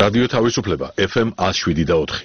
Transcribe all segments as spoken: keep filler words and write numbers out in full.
რადიო თავისუფლება ეფ ემ one oh seven და four.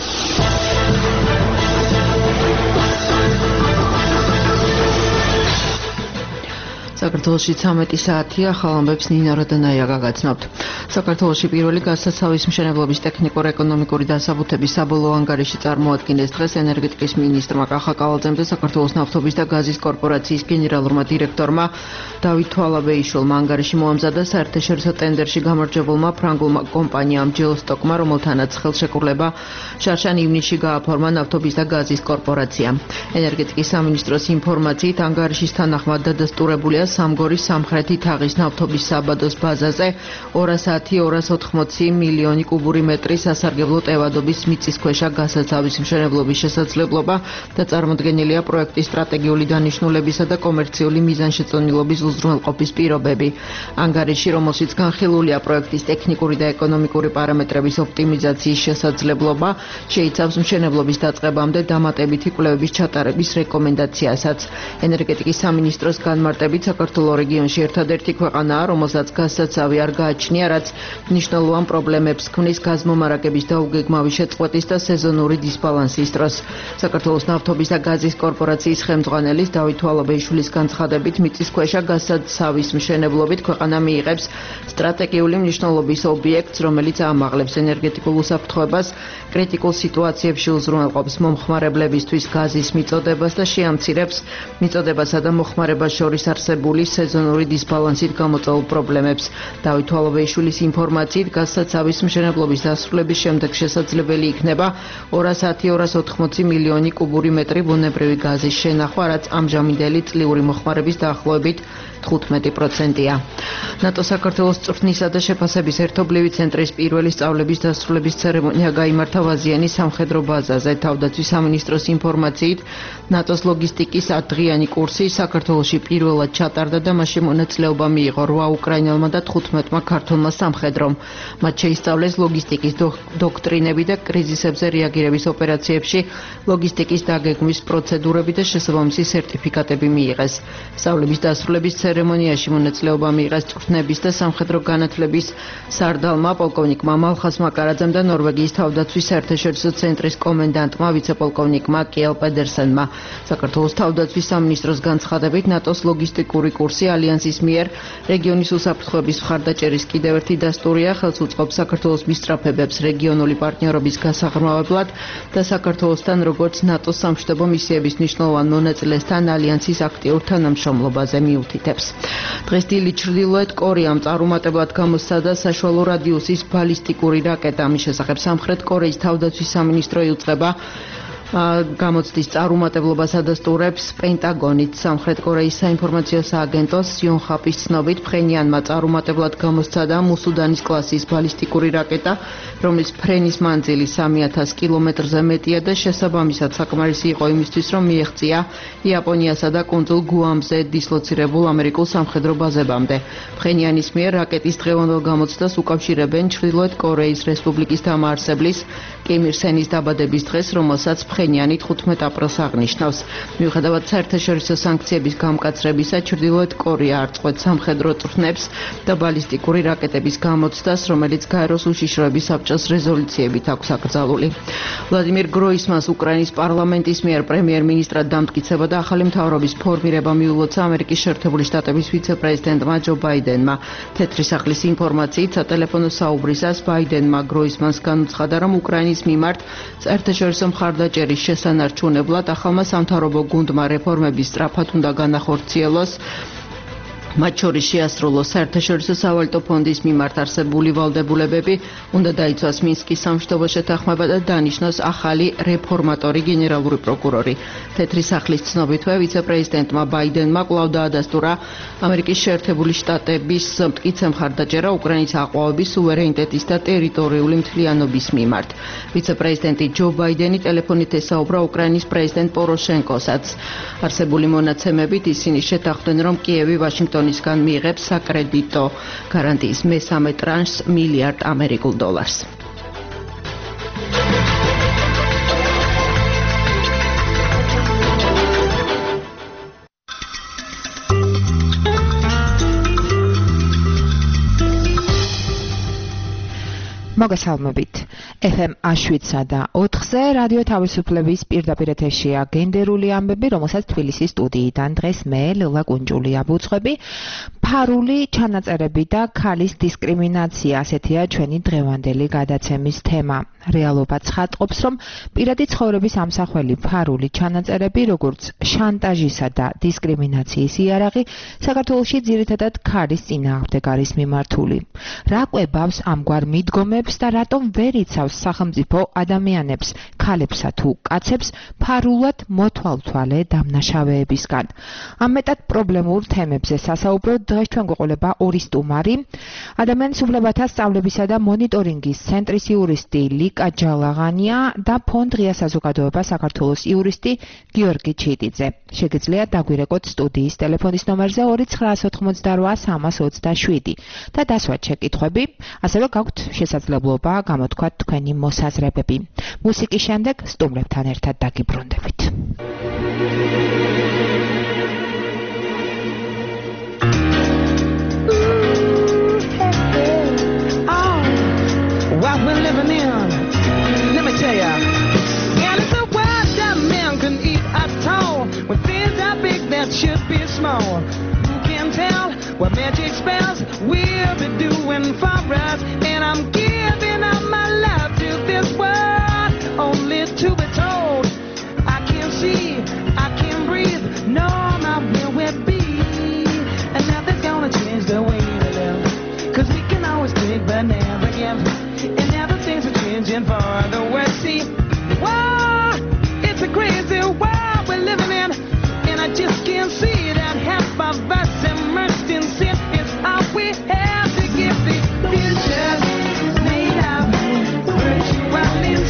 საქართველოში ცამეტი საათია, ახალ ამბებს ნინა როდანაია გაგაცნობთ. საქართველოში პირველი გაზსაცავის მშენებლობის ტექნიკურ-ეკონომიკური დასაბუთების საბოლოო ანგარიში წარმოადგინეს დღეს ენერგეტიკის მინისტრმა კახა კალაძემ და საქართველოს ნავთობის და გაზის კორპორაციის გენერალურმა დირექტორმა დავით თვალაბეიშვილმა. ანგარიში მოამზადა საერთაშორისო ტენდერში გამარჯვებულმა ფრანგულმა კომპანიამ ჯეოსტოკმა, რომელთანაც ხელშეკრულება შარშან ივნისში გააფორმა ნავთობის და გაზის კორპორაციამ. ენერგეტიკის სამინისტროს ინფორმაციით ანგარიშის თანახმად დადასტურებულია სამგორის სამხრეთი თაღის ნავთობის საბადოს ბაზაზე ორასი ორას ოთხმოცი მილიონი კუბური მეტრი სასარგებლო ტევადობის მიწისქვეშა გასაცავის მშენებლობის შესაძლებლობა და წარმოდგენილია პროექტის სტრატეგიული დანიშნულებისა და კომერციული მიზანშეწონილობის უზრუნველყოფის პირობები. ანგარიში, რომელშიც განხილულია პროექტის ტექნიკური და ეკონომიკური პარამეტრების ოპტიმიზაციის შესაძლებლობა, შეიცავს მშენებლობის დაწყებამდე დამატებითი კვლევების ჩატარების რეკომენდაციასაც. ენერგეტიკის სამინისტროს განმარტებით საქართველოს რეგიონში ერთადერთი ქვეყანაა, რომელსაც გაზსაცავი არ გააჩნია, რაც მნიშვნელოვან პრობლემებს ქმნის გაზმომარაგების დაუგეგმავი შეწყვეტის და სეზონური დისბალანსის დროს. საქართველოს ნავთობის და გაზის კორპორაციის ხელმძღვანელის დავით თვალაბეიშვილის განცხადებით, მიწისქვეშა გაზსაცავის მშენებლობით ქვეყანა მიიღებს სტრატეგიული მნიშვნელობის ობიექტს, რომელიც აამაღლებს ენერგეტიკულ უსაფრთხოებას, კრიტიკულ სიტუაციებში უზრუნველყოფს მომხმარებლებისთვის გაზის მიწოდებას და შეამცირებს მიწოდებასა და მოხმარებას შორის არსებული სეზონური დისბალანსით გამოწვეულ პრობლემებს. დავით თვალაბეიშვილის ინფორმაციით, გაზსაცავის მშენებლობის დასრულების შემდეგ შესაძლებელი იქნება ორასი ორას ოთხმოცი მილიონი კუბური მეტრი ბუნებრივი გაზის შენახვა, რაც ამჟამინდელი წლიური მოხმარების დაახლოებით თხუთმეტი პროცენტია. ნატო საქართველოს წვრთნისა და შეფასების ერთობლივი ცენტრის პირველი სწავლების დასრულების ცერემონია გაიმართა ვაზიანის სამხედრო ბაზაზე. თავდაცვის სამინისტროს ინფორმაციით, ნატოს ლოგისტიკის ათდღიანი კურსი საქართველოში პირველად ჩატარდა და მასში მონაწილეობა მიიღო რვა უკრაინელმა და თხუთმეტმა ქართველმა სამხედრომ. მათ შეისწავლეს ლოგისტიკის დოქტრინები და კრიზისებზე რეაგირების ოპერაციებში ლოგისტიკის დაგეგმვის პროცედურები და შესაბამისი სერტიფიკატები მიიღეს. სწავლების დასრულების ცერემონიაში მონაწილეობა მიიღეს წვრთნების და სამხედრო განათლების სარდალმა, პოლკოვნიკმა მალხას მაკარაძემ და ნორვეგიის თავდაცვის საერთაშორისო ცენტრის კომენდანტმა, ვიცე-პოლკოვნიკმა კიელ პედერსენმა. საქართველოს თავდაცვის სამინისტროს განცხადებით, ნატოს ლოგისტიკური კურსი ალიანსის მიერ რეგიონის უსაფრთხოების მხარდაჭერის კიდევ ერთი დასტურია, ხელს უწყობს საქართველოს მისწრაფებებს რეგიონული პარტნიორობის გასაღრმავებლად და საქართველოსთან როგორც ნატოს სამშვიდობო მისიების მნიშვნელოვან მონაწილესთან ალიანსის აქტიურ თანამშრომლობაზე მიუთითებს. დღეს დილით ჩრდილოეთ კორეამ წარუმატებლად გამოსცადა საშუალო რადიუსის ბალისტიკური რაკეტა. ამის შესახებ სამხრეთ კორეის თავდაცვის სამინისტრო იუწყება გამოცდის წარუმატებლობას ადასტურებს პენტაგონით. სამხრეთ კორეის საინფორმაციო სააგენტოს სიონხაპის ცნობით, ფხენიანმა წარუმატებლად გამოსცადა მუსუდანის კლასის ბალისტიკური რაკეტა, რომლის ფრენის მანძილი სამი ათას კილომეტრზე მეტია და შესაბამისად საკმარისი იყო იმისთვის, რომ მიეღწია იაპონიასა და კუნძულ გუამზე დისლოცირებულ ამერიკულ სამხედრო ბაზებამდე. ფხენიანის მიერ რაკეტის დღევანდელ გამოცდას უკავშირებენ ჩრდილოეთ კორეის რესპუბლიკის დამაარსებლის კიმ ირ სენის დაბადების დღეს, რომელსაც ფხენიანი თხუთმეტ აპრილს აღნიშნავს. მიუხედავად საერთაშორისო სანქციების გამკაცრებისა, ჩრდილოეთ კორეა არ წყვეტს სამხედრო წვრთნებს და ბალისტიკური რაკეტების გამოცდას, რომელიც გაეროს უშიშროების საბჭოს რეზოლუციებით აქვს აკრძალული. ვლადიმირ გროისმანს უკრაინის პარლამენტის მიერ პრემიერ-მინისტრად დამტკიცება და ახალი მთავრობის ფორმირება მიულოცა ამერიკის შეერთებული შტატების ვიცე-პრეზიდენტმა ჯო ბაიდენმა. თეთრი სახლის ინფორმაციით, სატელეფონო საუბრისას ბაიდენმა გროისმანს განუცხადა, რომ უკრაინის მიმართ საერთაშორისო მხარდაჭერის შესანარჩუნებლად ახალმა სამთავრობო გუნდმა რეფორმები სწრაფად უნდა განახორციელოს, მათ შორის შეასრულოს საერთაშორისო სავალუტო ფონდის მიმართ არსებული ვალდებულებები, უნდა დაიცვას მინსკის სამშვიდობო შეთანხმება და დანიშნოს ახალი რეფორმატორი გენერალური პროკურორი. თეთრი სახლის ცნობითვე ვიცე-პრეზიდენტმა ბაიდენმა კვლავ დაადასტურა ამერიკის შეერთებული შტატების მტკიცე მხარდაჭერა უკრაინის აყვავების, სუვერენიტეტის და ტერიტორიული მთლიანობის მიმართ. ვიცე-პრეზიდენტი ჯო ბაიდენი ტელეფონით ესაუბრა უკრაინის პრეზიდენტ პოროშენკოსაც. არსებული მონაცემებით ისინი შეთანხმდნენ, რომ კიევი ვაშინგტონისგან მიიღებს საკრედიტო გარანტიის მესამე ტრანშს მილიარდ ამერიკულ დოლარს. მოგესალმებით. ეფ ემ შვიდსა და ოთხზე რადიო თავისუფლების პირდაპირ ეთერშია გენდერული ამბები, რომელსაც თბილისის სტუდიიდან დღეს მე ლელა კუნჭულია ვუძღვები. ფარული ჩანაწერები და ქალის დისკრიმინაცია, ასეთია ჩვენი დღევანდელი გადაცემის თემა. რეალობა ცხადყოფს, რომ პირადი ცხოვრების ამსახველი ფარული ჩანაწერები, როგორც შანტაჟისა და დისკრიმინაციის იარაღი, საქართველოში ძირითადად ქალის წინააღმდეგ არის მიმართული. რა კვებავს ამგვარ მიდგომებს და რატომ ვერ იცავს სახელმწიფო ადამიანებს, ქალებსა თუ კაცებს ფარულად მოთვალთვალე დამნაშავეებისგან. ამ მეტად პრობლემურ თემებზე სასაუბროდ დღეს ჩვენ გვეყოლება ორი სტუმარი, ადამიანის უფლებათა სწავლებისა და მონიტორინგის ცენტრის იურისტი ლიკა ჯალაღანია და ფონდ ღია საზოგადოება საქართველოს იურისტი გიორგი ჩიტიძე. შეგიძლიათ დაგვირეკოთ სტუდიის ტელეფონის ნომერზე ორი ცხრაას ოთხმოცდარვა სამას ოცდაშვიდი და დასვათ შეკითხვები, ასევე გაქვთ შესაძლებლობა გამოთქვათ თქვენი მოსაზრებები. მუსიკის შემდეგ სტუმრებთან ერთად დაგიბრუნდებით. What we're living in, let me tell ya. And it's a world that man can eat at all. When things are big that should be small. Who can tell what magic spells we'll be doing for us? And I'm giving up my love to this world, only to be told I can't see, I can't breathe, no, not where we'll be. And nothing's gonna change the way we live, 'cause we can always take but never give. And now the things are changing for the worse. See, whoa, it's a crazy world we're living in, and I just can't see that half of us immersed in sin is all we have to give. The future made of virtual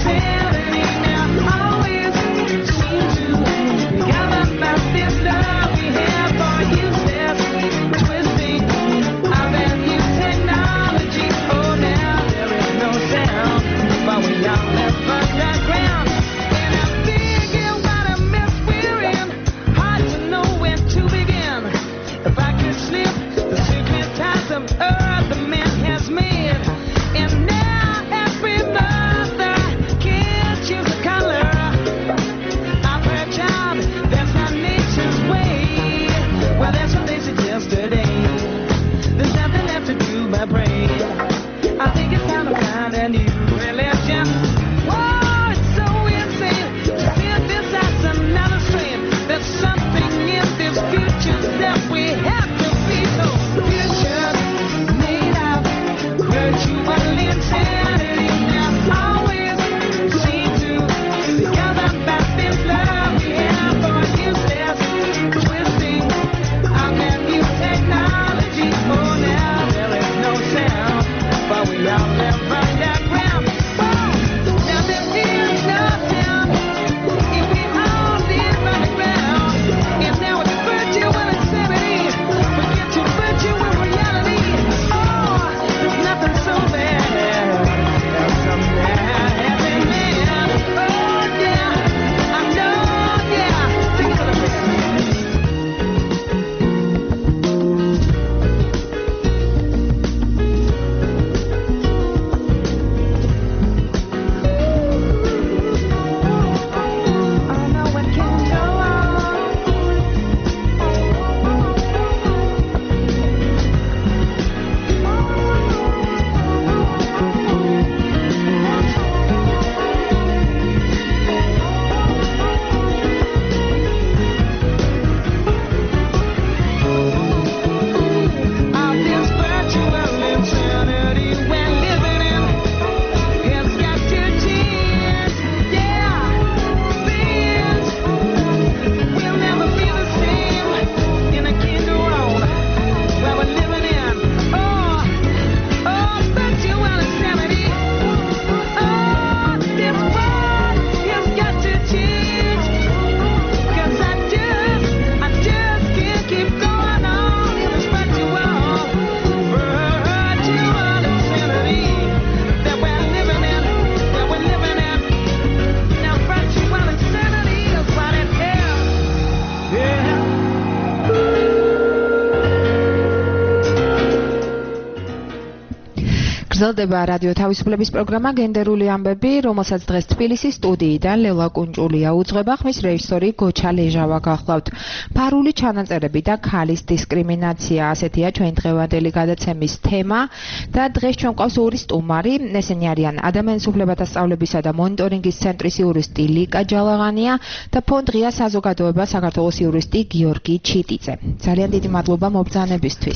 გრძელდება რადიო თავისუფლების პროგრამა გენდერული ამბები, რომელსაც დღეს თბილისის სტუდიიდან ლელა კუნჭულია უძღვება, ხმის რეჟისორი გოჩა ლეჟავა გახლავთ. ფარული ჩანაწერები და ქალის დისკრიმინაცია, ასეთია ჩვენ დღევანდელი გადაცემის თემა და დღეს ჩვენ გვყავს ორი სტუმარი, ესენი არიან ადამიანის უფლებათა სწავლებისა და მონიტორინგის ცენტრის იურისტი ლიკა ჯალაღანია და ფონდ ღია საზოგადოება საქართველოს იურისტი გიორგი ჩიტიძე. ძალიან დიდი მადლობა მობრძანებისთვის.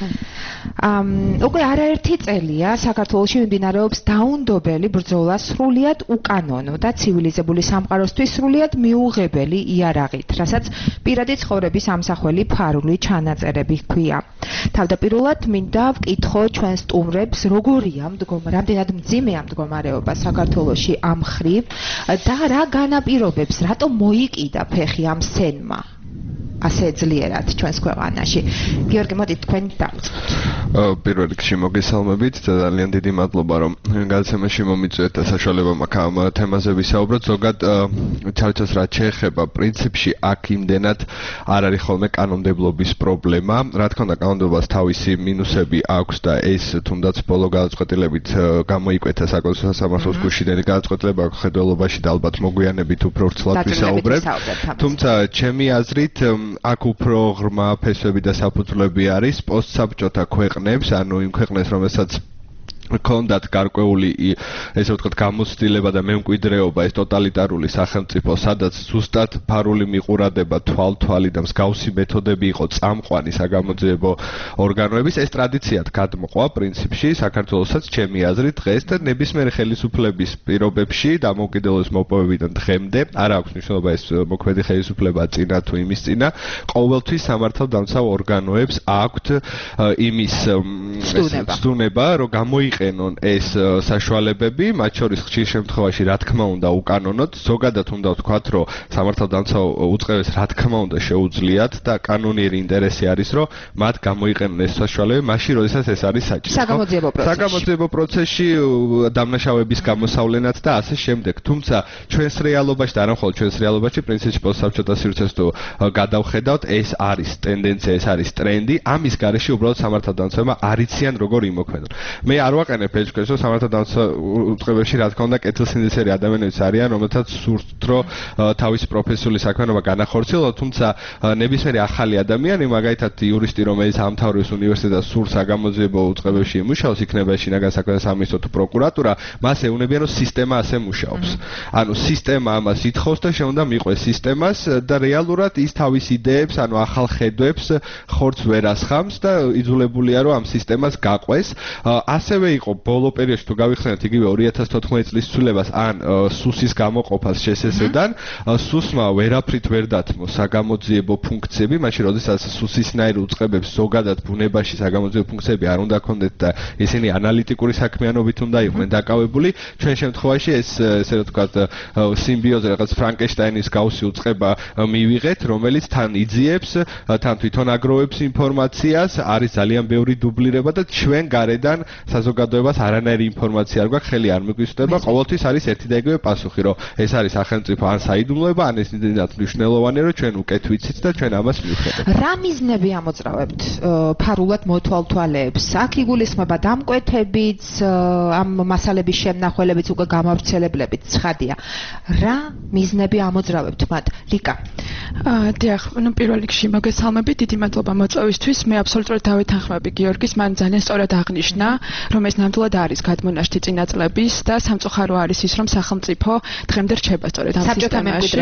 ამ უკვე არაერთი წელია საქართველოში მიმდინარეობს დაუნდობელი ბრძოლა სრულიად უკანონო და ცივილიზებული სამყაროსთვის სრულიად მიუღებელი იარაღით, რასაც პირადი ცხოვრების ამსახველი ფარული ჩანაწერები ჰქვია. თავდაპირველად მინდა ვკითხო ჩვენ სტუმრებს, როგორია მდგომარეობა, რამდენად მძიმეა მდგომარეობა საქართველოში ამ მხრივ და რა განაპირობებს, რატომ მოიკიდა ფეხი ამ სცენმა ასე ძლიერად ჩვენს ქვეყანაში. გიორგი, მოდით თქვენ დავწყოთ. პირველ რიგში მოგესალმებით და ძალიან დიდი მადლობა რომ გადაცემაში მომიწვიეთ და საშუალება მაქვს ამ თემაზე ვისაუბროთ. ზოგად ჩარჩოს რაც შეეხება პრინციპში აქ იმდენად არ არის ხოლმე კანონმდებლობის პრობლემა. რა თქმა უნდა კანონმდებლობას თავისი მინუსები აქვს და ეს თუნდაც ბოლო გადაწყვეტილებით გამოიკვეთა საკონსულტაციო სამართლის გუშინდელი გადაწყვეტილება ხედველობაში და ალბათ მოგვიანებით უფრო ვრცლად ვისაუბრებთ. თუმცა ჩემი აზრით აქ უფრო ღრმა ფესვები და საფუძვლები არის პოსტსაბჭოთა ქვეყნებს, ანუ იმ ქვეყნებს, რომელსაც კონდათ გარკვეული ესე ვთქვათ გამოცდილება და მემკვიდრეობა ეს ტოტალიტარული სახელმწიფო, სადაც ზუსტად ფარული მიყურადება თვალთვალი და მსგავსი მეთოდები იყო წამყვანი საგამოძიებო ორგანოების, ეს ტრადიციად გადმოყვა პრინციპში საქართველოსაც ჩემი აზრით დღეს და ნებისმიერი ხელისუფლების პირობებში დამოუკიდებლობის მოპოვებიდან დღემდე არ აქვს მნიშვნელობა ეს მოქმედი ხელისუფლება წინა თუ იმის წინა, ყოველთვის სამართალდამცავ ორგანოებს აქვთ იმის ცდუნება, რომ გამოიყენონ ეს საშუალებები, მათ შორის ხშირ შემთხვევაში რა თქმა უნდა უკანონოდ, ზოგადად უნდა ვთქვათ, რომ სამართალდამცავ უწყებებს რა თქმა უნდა შეუძლიათ და კანონიერი ინტერესი არის, რომ მათ გამოიყენონ ეს საშუალებები, მაშინ როდესაც ეს არის საჭირო. საგამოძიებო პროცესში. საგამოძიებო პროცესში დამნაშავების გამოსავლენად და ასე შემდეგ. თუმცა ჩვენს რეალობაში და არა მხოლოდ ჩვენს რეალობაში, პრინციპში პოსტსაბჭოთა სივრცეს თუ გადავხედავთ, ეს არის ტენდენცია, ეს არის ტრენდი, ამის გარეშე უბრალოდ სამართალდამცავებმა არ იციან როგორ იმოქმედონ. მე არ ვაყენებ ეჭვქვეშ, რომ სამართალდამცავ უწყებებში რა თქმა უნდა კეთილსინდისფერი ადამიანებიც არიან, რომელთაც სურთ რომ თავისი პროფესიული საქმიანობა განახორციელონ, თუმცა ნებისმიერი ახალი ადამიანი, მაგალითად იურისტი, რომელიც ამთავრებს უნივერსიტეტს, სურს საგამოძიებო უწყებებში იმუშაოს, იქნება შინაგან საქმეთა სამინისტრო თუ პროკურატურა, მას ეუბნებიან, რომ სისტემა ასე მუშაობს. ანუ სისტემა ამას ითხოვს და შეუნდა მიყვეს სისტემას და რეალურად ის თავის იდეებს, ანუ ახალ ხედვებს ხორცს ვერ ასხამს და იძულებულია რომ ამ სისტემას გაყვეს. ასევე იყო ბოლო პერიოდში თუ გავიხსენებთ იგივე ორი ათას თოთხმეტი წლის ცვლილებას ან სუსის გამოყოფას შესესედან, სუსმა ვერაფრით ვერ დათმო საგამოძიებო ფუნქციები, მაშინ როდესაც სუსისნაირ უწყებებს ზოგადად ბუნებაში საგამოძიებო ფუნქციები არ უნდა ქონდეთ და ისინი ანალიტიკური საქმიანობით უნდა იყვნენ დაკავებული, ჩვენ შემთხვევაში ეს ესე ვთქვათ სიმბიოზე რაღაც ფრანკენშტაინის გავსი უწყება მივიღეთ, რომელიც თან იძიებს, თან თვითონ აგროვებს ინფორმაციას, არის ძალიან ბევრი დუბლირება და ჩვენ გარედან საზოგადოებას არანაირი ინფორმაცია არ გვაქვს, ხელი არ მიგვისწრება, ყოველთვის არის ერთი და იგივე პასუხი, რომ ეს არის სახელმწიფო ან საიდუმლოება, ან ეს იმდენად მნიშვნელოვანია, რომ ჩვენ უკეთ ვიცით და ჩვენ ამას მივხედავთ. რა მიზნები ამოძრავებთ ფარულად მოთვალთვალეებს? აქ იგულისხმება დამკვეთებიც, ამ მასალების შემნახველებიც, უკვე გამავრცელებლებით, ცხადია. რა მიზნები ამოძრავებთ მათ? ლიკა. დიახ, ნუ პირველ რიგში მოგესალმებით, დიდი მადლობა მოწვევისთვის. მე აბსოლუტურად დავეთანხმები გიორგის, მან ძალიან სწორად აღნიშნა, რომ ეს ნამდვილად არის გადმონაშთი წინა წლების და სამწუხარო არის ის, რომ სახელმწიფო დღემდე რჩება სწორედ ამ სისტემაში.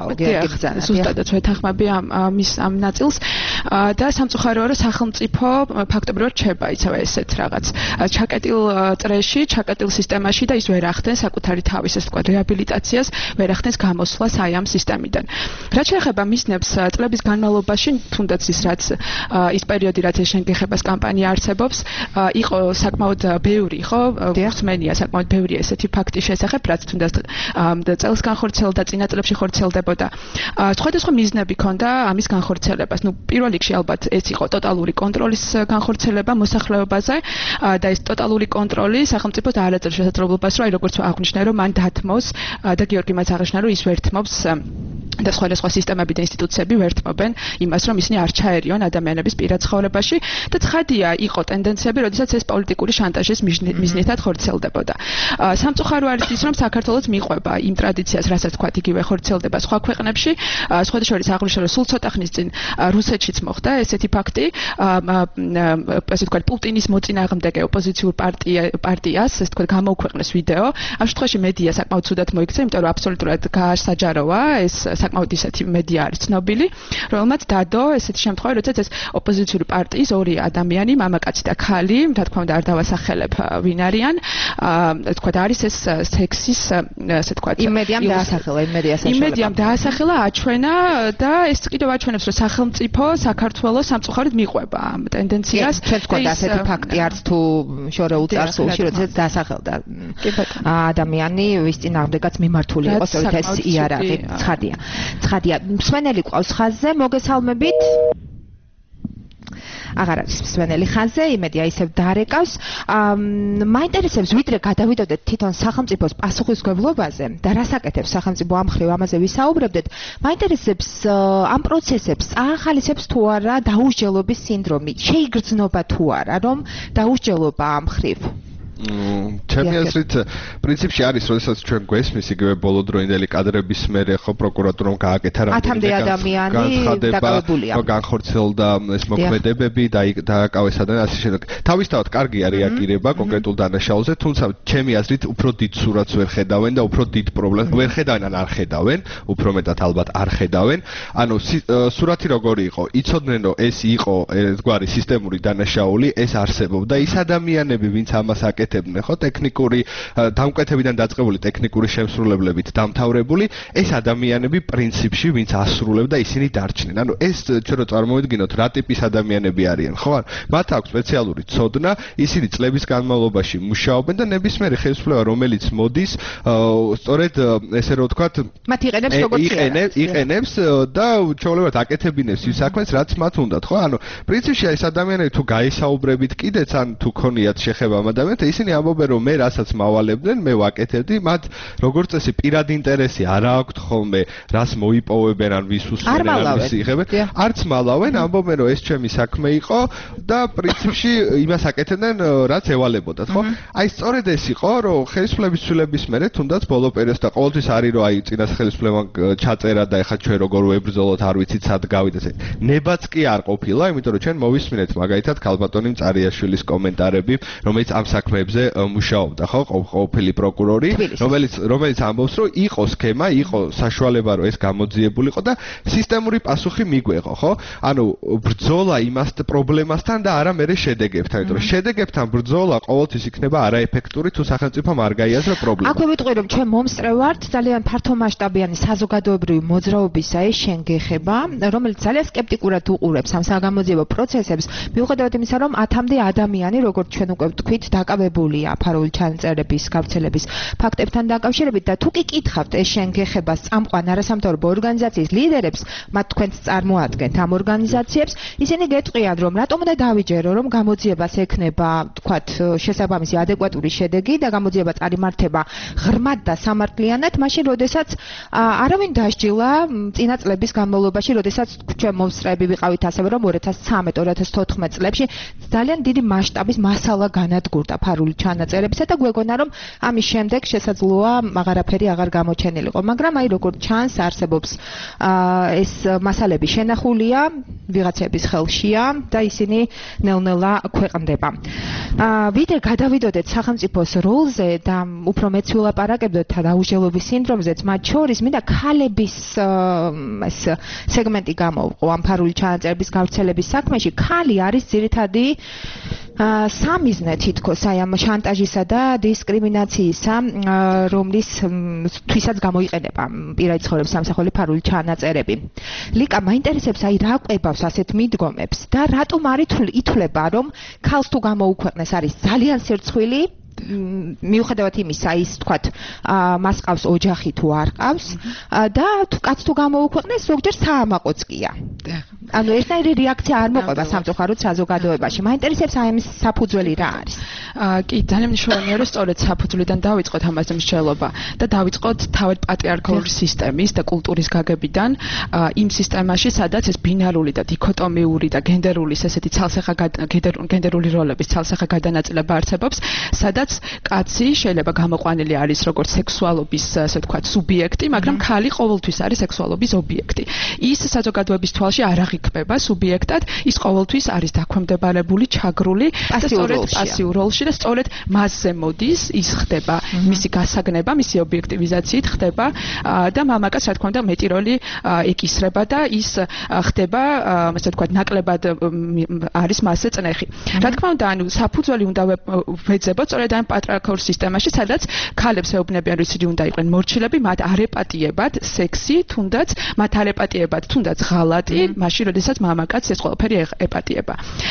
დიახ, ზუსტადაც ვეთანხმები ამ მის ამ ნაწილს და სამწუხაროა, რომ სახელმწიფო ფაქტობრივად რჩება ისევე ესეთ რაღაც ჩაკეტილ წრეში, ჩაკეტილ სისტემაში და ის ვერ ახდენს საკუთარი თავის ესე ვთქვათ რეაბილიტაციას, ვერ ახდენს გამოსვლას აი ამ სისტემიდან. რაც შეეხება მიზნებს წლების განმავლობაში, თუნდაც ის რაც ის პერიოდი, რაც ეს შენგეხებას კამპანია არსებობს, იყო საკმაოდ ბევრი, ხო? ხსმენია საკმაოდ ბევრი ესეთი ფაქტის შესახებ, რაც თუნდაც წელს განხორციელდა, წინა წლებში ხორციელდებოდა. სხვადასხვა მიზნები ჰქონდა ამის განხორციელებას. ნუ პირველ რიგში ალბათ ეს იყო ტოტალური კონტროლის განხორციელება მოსახლეობაზე და ეს ტოტალური კონტროლი სახელმწიფოს დააძლევს შესაძლებლობას, რომ აი როგორც აღნიშნა, რომ მან დათმოს და გიორგი მას აღნიშნა, რომ ის ვერ თმობს და სხვა სხვა სისტემები და ინსტიტუციები ვერთმობენ იმას, რომ ისინი არ ჩაერიონ ადამიანების პირად ცხოვრებაში და ცხადია იყო ტენდენციები, როდესაც ეს პოლიტიკური შანტაჟის მიზნითად ხორციელდებოდა. სამწუხარო არის ის, რომ საქართველოს მიყვება იმ ტრადიციას, რასაც თქვა, იგივე ხორციელდება სხვა ქვეყნებში, სხვადასხვა აღნიშნე, რომ სულ ცოტა ხნის წინ რუსეთშიც მოხდა ესეთი ფაქტი, ასე ვთქვათ, პუტინის მოწინააღმდეგე ოპოზიციურ პარტიას, ესე ვთქვათ, გამოუქვეყნეს ვიდეო. ამ შემთხვევაში მედია საკმაოდ ცუდად მოიქცა, იმიტომ რომ აბსოლუტურად გაასაჯაროა ეს საკმაოდ ისეთი მედია არის ცნობილი, რომელმაც დადო ესეთი შემთხვევა, როდესაც ეს ოპოზიციური პარტიის ორი ადამიანი, მამაკაცი და ქალი, რა თქმა უნდა არ დავასახელებ ვინ არიან, თქვა არის ეს სექსის, ასე თქვა. იმ მედიამ დაასახელა, იმ მედიას იმ მედიამ დაასახელა, აჩვენა და ეს კიდევ აჩვენებს, რომ სახელმწიფო საქართველოს სამწუხაროდ მიყვება ამ ტენდენციას. ჩვენ თქვა ასეთი ფაქტი არც თუ შორეულ წარსულში, როდესაც დაასახელდა ადამიანი, ვის წინააღმდეგაც მიმართული იყო სწორედ ეს იარაღი. ცხადია. ცხადია. მსვენელი ყავს ხაზზე, მოგესალმებით. აღარ არის მსვენელი ხაზზე, იმედია ისევ დარეკავს. მაინტერესებს, ვიდრე გადავიდოდეთ თვითონ სახელმწიფოს პასუხისმგებლობაზე და რას აკეთებს სახელმწიფო ამ მხრივ, ამაზე ვისაუბრებდეთ. მაინტერესებს ამ პროცესებს ახალისებს თუ არა დაუსჯელობის სინდრომი, შეიგრძნობა თუ არა, რომ დაუსჯელობა ამ მხრივ. ჩემი აზრით პრინციპში არის, როდესაც ჩვენ გვესმის იგივე ბოლოდროინდელი კადრების მერე ხო პროკურატურამ გააკეთა რამდენი ადამიანი დაკავებულია, განხორციელდა ეს მოქმედებები და დააკავეს და ასე შემდეგ. თავისთავად კარგია რეაგირება კონკრეტულ დანაშაულზე, თუმცა ჩემი აზრით უფრო დიდ სურათს ვერ ხედავენ და უფრო დიდ პრობლემას ვერ ხედავენ ან არ ხედავენ, უფრო მეტად ალბათ არ ხედავენ. ანუ სურათი როგორი იყო? იცოდნენ რომ ეს იყო ერთგვარი სისტემური დანაშაული, ეს არსებობდა, ის ადამიანები, ვინც ამას აკეთებდნენ, ხო, ტექნიკური დამკვეთებიდან დაწყებული ტექნიკური შემსრულებლებით დამთავრებული, ეს ადამიანები პრინციპში ვინც ასრულებდა, ისინი დარჩნენ. ანუ ეს ჩვენ რო წარმოვიდგინოთ, რა ტიპის ადამიანები არიან, ხო? მათ აქვს სპეციალური ცოდნა, ისინი წლების განმავლობაში მუშაობენ და ნებისმიერი ხელისუფლება, რომელიც მოდის, სწორედ ესე რომ ვთქვათ, მათ იყენებს როგორც იყენებს და ჩვეულებრივად აკეთებინებს ის საქმეს, რაც მათ უნდათ, ხო? ანუ პრინციპში ეს ადამიანები თუ გაისაუბრებით კიდეც ან თუ ქონიათ შეხება ამ ადამიანთან, ისინი ამბობენ რომ მე რასაც მავალებდნენ, მე ვაკეთებდი, მათ როგორც წესი პირადი ინტერესი არ აქვთ ხოლმე, რას მოიპოვებენ ან ვის უსმენენ ან ვის იღებენ, არც მალავენ, ამბობენ რომ ეს ჩემი საქმე იყო და პრინციპში იმას აკეთებდნენ, რაც ევალებოდათ, ხო? აი სწორედ ეს იყო, რომ ხელისუფლების ცვლილების მერე თუნდაც ბოლო პერიოდს და ყოველთვის არის რომ აი წინას ხელისუფლებამ ჩაწერა და ეხლა ჩვენ როგორ ვებრძოლოთ, არ ვიცით სად გავიდეთ. ნებაც კი არ ყოფილა, იმიტომ რომ ჩვენ მოვისმინეთ მაგალითად ქალბატონი მწარიაშვილის კომენტარები, რომელიც ამ საქმეებზე მუშაობდა, ხო, ყოფილი პროკურორი, რომელიც რომელიც ამბობს, რომ იყო სქემა, იყო საშუალება, რომ ეს გამოძიებულიყო და სისტემური პასუხი მიგვეღო, ხო? ანუ ბრძოლა იმას პრობლემასთან და არა მერე შედეგებთან, იმიტომ რომ შედეგებთან ბრძოლა ყოველთვის იქნება არაეფექტური თუ სახელმწიფომ არ გაიაზრა პრობლემა. აქვე ვიტყვი, რომ ჩვენ მომსწრე ვართ ძალიან ფართომასშტაბიანი საზოგადოებრივი მოძრაობისა ეს შენგეხება, რომელიც ძალიან სკეპტიკურად უყურებს ამ საგამოძიებო პროცესებს, მიუხედავად იმისა, რომ ათამდე ადამიანი, როგორც ჩვენ უკვე ვთქვით, დაკავებულია ფარული ჩანაწერების გავრცელების ფაქტებთან დაკავშირებით და თუ კი კითხავთ ეს შენგეხებას წამყვან არასამთავრობო ორგანიზაციის ლიდერებს, მათ თქვენც წარმოადგენთ ამ ორგანიზაციებს, ისინი გეტყვიან, რომ რატომ უნდა დავიჯერო, რომ გამოძიებას ექნება, თქვათ, შესაბამისი ადეკვატური შედეგი და გამოძიება წარიმართება ღრმად და სამართლიანად, მაშინ როდესაც არავინ დასჯილა წინა წლების განმავლობაში, როდესაც ჩვენ მომსწრეები ვიყავით ასევე, რომ ორი ათას ცხრამეტ ორი ათას თოთხმეტ წლებში ძალიან დიდი მასშტაბის მასალა განადგურდა ფარული ჩანაწერებისა და გვეგონა რომ ამის შემდეგ შესაძლოა აღარაფერი აღარ გამოჩენილიყო, მაგრამ აი როგორც ჩანს არსებობს ეს მასალები შენახულია ვიღაცების ხელშია და ისინი ნელ-ნელა ქვეყნდება. ვიდრე გადავიდოდეთ სახელმწიფოს როლზე და უფრო მეც ვილაპარაკებდეთ დაუსჯელობის სინდრომზეც, მათ შორის მინდა ქალების ეს სეგმენტი გამოვყო ამ ფარული ჩანაწერების გავრცელების საქმეში. ქალი არის ძირითადი სამიზნე თითქოს აი ამ შანტაჟისა და დისკრიმინაციისა, რომლის თვისაც გამოიყენება პირადი ცხოვრების სამსახური ფარული ჩანაწერები. ლიკა, მაინტერესებს აი რა ყვებავს ასეთ მიდგომებს და რატომ არის ითვლება, რომ ქალს თუ გამოუქვეყნეს არის ძალიან სირცხვილი, მიუხედავად იმისა, ის თქვათ, მას ყავს ოჯახი თუ არ ყავს და თუ კაც თუ გამოუქვეყნეს, ზოგჯერ საამაყოც კია. ანუ ერთნაირი რეაქცია არ მოყვება სამწუხაროდ საზოგადოებაში. მაინტერესებს აი ამის საფუძველი რა არის? კი, ძალიან მნიშვნელოვანია, რომ სწორედ საფუძვლიდან დავიწყოთ ამაზე მსჯელობა და დავიწყოთ თავად პატრიარქალური სისტემის და კულტურის გაგებიდან იმ სისტემაში, სადაც ეს ბინარული და დიქოტომიური და გენდერული ესეთი ცალსახა გენდერული როლების ცალსახა გადანაწილება არსებობს, სადაც კაცი შეიძლება გამოყვანილი არის როგორც სექსუალობის, ასე ვთქვათ, სუბიექტი, მაგრამ ქალი ყოველთვის არის სექსუალობის ობიექტი. ის საზოგადოების თვალში არ აღიქმება სუბიექტად, ის ყოველთვის არის დაქვემდებარებული, ჩაგრული და სწორედ პასიურ როლში და სწორედ მასზე მოდის, ის ხდება მისი გასაგნება, მისი ობიექტივიზაციით ხდება და მამაკაც, რა თქმა უნდა, მეტი როლი ეკისრება და ის ხდება, ასე ვთქვათ, ნაკლებად არის მასზე წნეხი. რა თქმა უნდა, ანუ საფუძველი უნდა ვეძებოთ სწორედ ამ პატრიარქალურ სისტემაში, სადაც ქალებს ეუბნებიან, რომ ისინი უნდა იყვნენ მორჩილები, მათ არ ეპატიებათ სექსი, თუნდაც მათ არ ეპატიებათ თუნდაც ღალატი, მაშინ როდესაც მამაკაცს ეს ყველაფერი ეპატიება.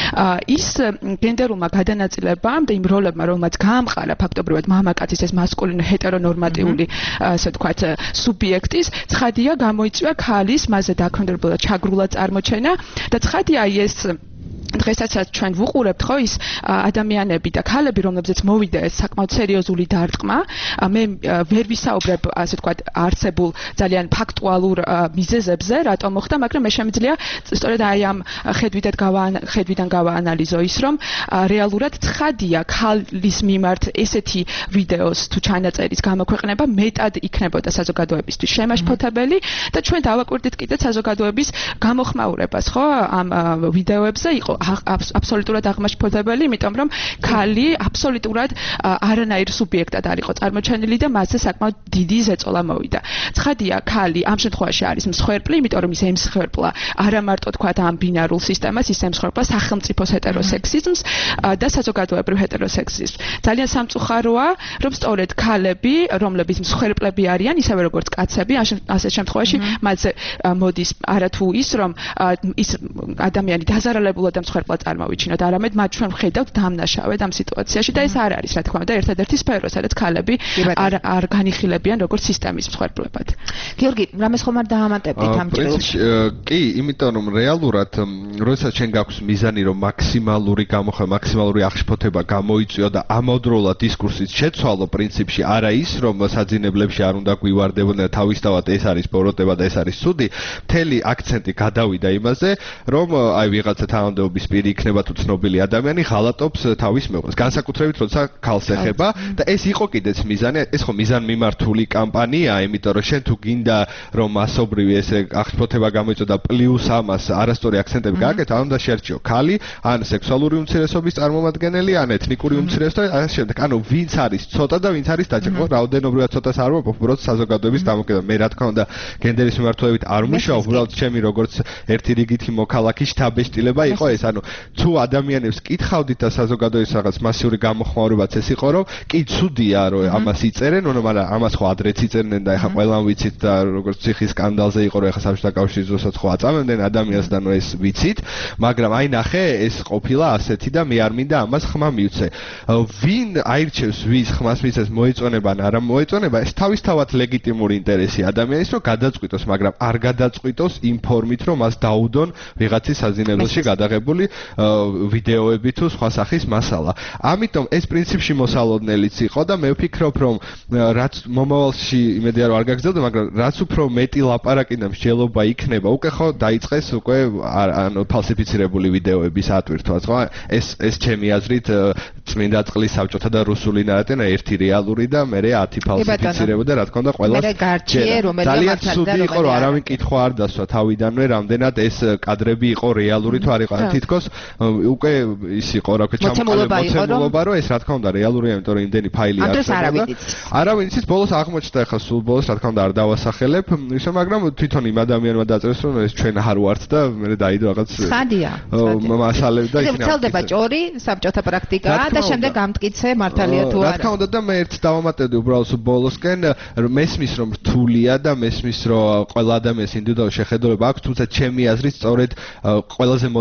ის გენდერულმა გადანაწილებამ და იმ როლებმა, რომელმაც გაამყარა ფაქტობრივად მამაკაცის ეს მასკულინო ჰეტერონორმატიული, ასე ვთქვათ, სუბიექტის, ცხადია გამოიწვია ქალის მასზე დაქვემდებარებულად ჩაგრულად წარმოჩენა და ცხადია ეს დღესაც ჩვენ ვუყურებთ ხო ის ადამიანები და ქალები, რომლებზეც მოვიდა ეს საკმაოდ სერიოზული დარტყმა, მე ვერ ვისაუბრებ, ასე ვთქვათ, არსებულ ძალიან ფაქტუალურ მიზეზებზე, რატომ მოხდა, მაგრამ მე შემიძლია სწორედ აი ამ ხედვიდან ხედვიდან გავაანალიზო ის, რომ რეალურად ცხადია ქალის მიმართ ესეთი ვიდეოს თუ ჩანაწერის გამოქვეყნება მეტად იქნებოდა საზოგადოებისთვის შემაშფოთებელი და ჩვენ დავაკვირდით კიდეც საზოგადოების გამოხმაურებას, ხო, ამ ვიდეოებზე იყო აბსოლუტურად აღმაშფოთებელი, იმიტომ რომ ქალი აბსოლუტურად არანაირ სუბიექტად არ იყო წარმოჩენილი და მასზე საკმაოდ დიდი ზეწოლა მოვიდა. ცხადია, ქალი ამ შემთხვევაში არის მსხვერპლი, იმიტომ რომ ის ემსხვერპლა არა მარტო თქვათ ამ ბინარულ სისტემას, ის ემსხვერპლა სახელმწიფოს ჰეტეროსექსიზმს და საზოგადოებრივ ჰეტეროსექსიზმს. ძალიან სამწუხაროა, რომ სწორედ ქალები, რომლებიც მსხვერპლები არიან, ისევე როგორც კაცები, ასეთ შემთხვევაში მათზე მოდის არათუ ის, რომ ის ადამიანი დაზარალებულად და მსხვერპლად წარმოვიჩინოთ, არამედ მათ ჩვენ ვხედავთ დამნაშავედ ამ სიტუაციაში და ეს არ არის, რა თქმა უნდა, ერთადერთი სფერო, სადაც ქალები არ არ განიხილებიან როგორც სისტემის მსხვერპლებად. გიორგი, რამეს ხომ არ დაამატებდით ამ ჭრილში? კი, იმიტომ რომ რეალურად, როდესაც ჩვენ გაქვს მიზანი, რომ მაქსიმალური გამოხმება, მაქსიმალური აღშფოთება გამოიწვიო და ამავდროულად დისკურსის შეცვალო პრინციპში არა ის, რომ საძინებლებში არ უნდა გვივარდებოდნენ და თავისთავად ეს არის ბოროტება და ეს არის ცუდი, მთელი აქცენტი გადავიდა იმაზე, რომ აი ვიღაცა თანამდებობის პირი იქნება თუ ცნობილი ადამიანი ღალატობს თავის მეუღლეს. განსაკუთრებით როცა ქალს ეხება და ეს იყო კიდეც მიზანი, ეს ხო მიზანმიმართული კამპანიაა, იმიტომ რომ შენ თუ გინდა რომ მასობრივი ესე აღშფოთება გამოიწვიო და პლუს ამას არასწორი აქცენტები გააკეთო, ან უნდა შერჩიო ქალი, ან სექსუალური უმცირესობის წარმომადგენელი, ან ეთნიკური უმცირესობა, ან შემდეგ. ანუ ვინც არის ცოტა და ვინც არის დაჭერა, რაოდენობრივად ცოტას არ ვამბობ, უბრალოდ საზოგადოების დამოკიდება. მე რა თქმა უნდა გენდერის მიმართულებით არ ვმუშაობ, უბრალოდ ჩემი როგორც ერთი რიგითი მოქალაქის შთაბეჭდილება იყო ეს, ანუ თუ ადამიანებს კითხავდით და საზოგადოების რაღაც მასიური გამოხმაურებაც ეს იყო, რომ კი ცუდია რომ ამას იწერენ, მაგრამ ამას ხო ადრეც იწერნენ და ეხა ყველამ ვიცით და როგორც ციხის სკანდალზე იყო, რომ ეხა საბჭოთა კავშირის დროსაც ხო აწამებდნენ ადამიანს და ნუ ეს ვიცით, მაგრამ აი ნახე ეს ყოფილა ასეთი და მე არ მინდა ამას ხმა მივცე. ვინ აირჩევს ვის ხმას მიცეს, მოეწონება ან არა მოეწონება, ეს თავისთავად ლეგიტიმური ინტერესი ადამიანის, რომ გადაწყვიტოს, მაგრამ არ გადაწყვიტოს იმ ფორმით, რომ მას დაუდონ ვიღაცის საძინებლოში გადაღებული ვიდეოები თუ სხვა სახის მასალა. ამიტომ ეს პრინციპში მოსალოდნელიც იყო და მე ვფიქრობ, რომ რაც მომავალში იმედია რომ არ გაგრძელდება, მაგრამ რაც უფრო მეტი ლაპარაკი და მსჯელობა იქნება, უკვე ხო დაიწყეს უკვე ანუ ფალსიფიცირებული ვიდეოების ატვირთვაც, ხო? ეს ეს ჩემი აზრით წმინდა წყლის საბჭოთა და რუსული ნარატინა ერთი რეალური და მე ათი ფალსიფიცირებოდა, რა თქმა უნდა, ყველას. მე გარჩიე, რომელიც ძალიან ცუდი იყო, რომ არავინ კითხვა არ დასვა თავიდანვე, რამდენად ეს კადრები იყო რეალური თუ არ იყო. თითქოს უკვე ის იყო, რა ქვია, ჩამოყალიბება, რომ ეს რა თქმა უნდა რეალურია, იმიტომ რომ იმდენი ფაილი არსებობდა. არავინ იცის, ბოლოს აღმოჩნდა ახლა სულ ბოლოს, რა თქმა უნდა, არ დავასახელებ, ისე, მაგრამ თვითონ იმ ადამიანმა დაწერეს, რომ ეს ჩვენ არ ვართ და მე დაიდო რაღაც ხადია. მასალები და ისე ვრცელდება ჭორი, საბჭოთა პრაქტიკაა და შემდეგ გამტკიცე მართალია თუ არა. რა თქმა უნდა და მე ერთ დავამატებდი უბრალოდ ბოლოსკენ, მესმის რომ რთულია და მესმის რომ ყველა ადამიანს ინდივიდუალური შეხედულება აქვს, თუმცა ჩემი აზრით სწორედ ყველაზე მოწყვალმა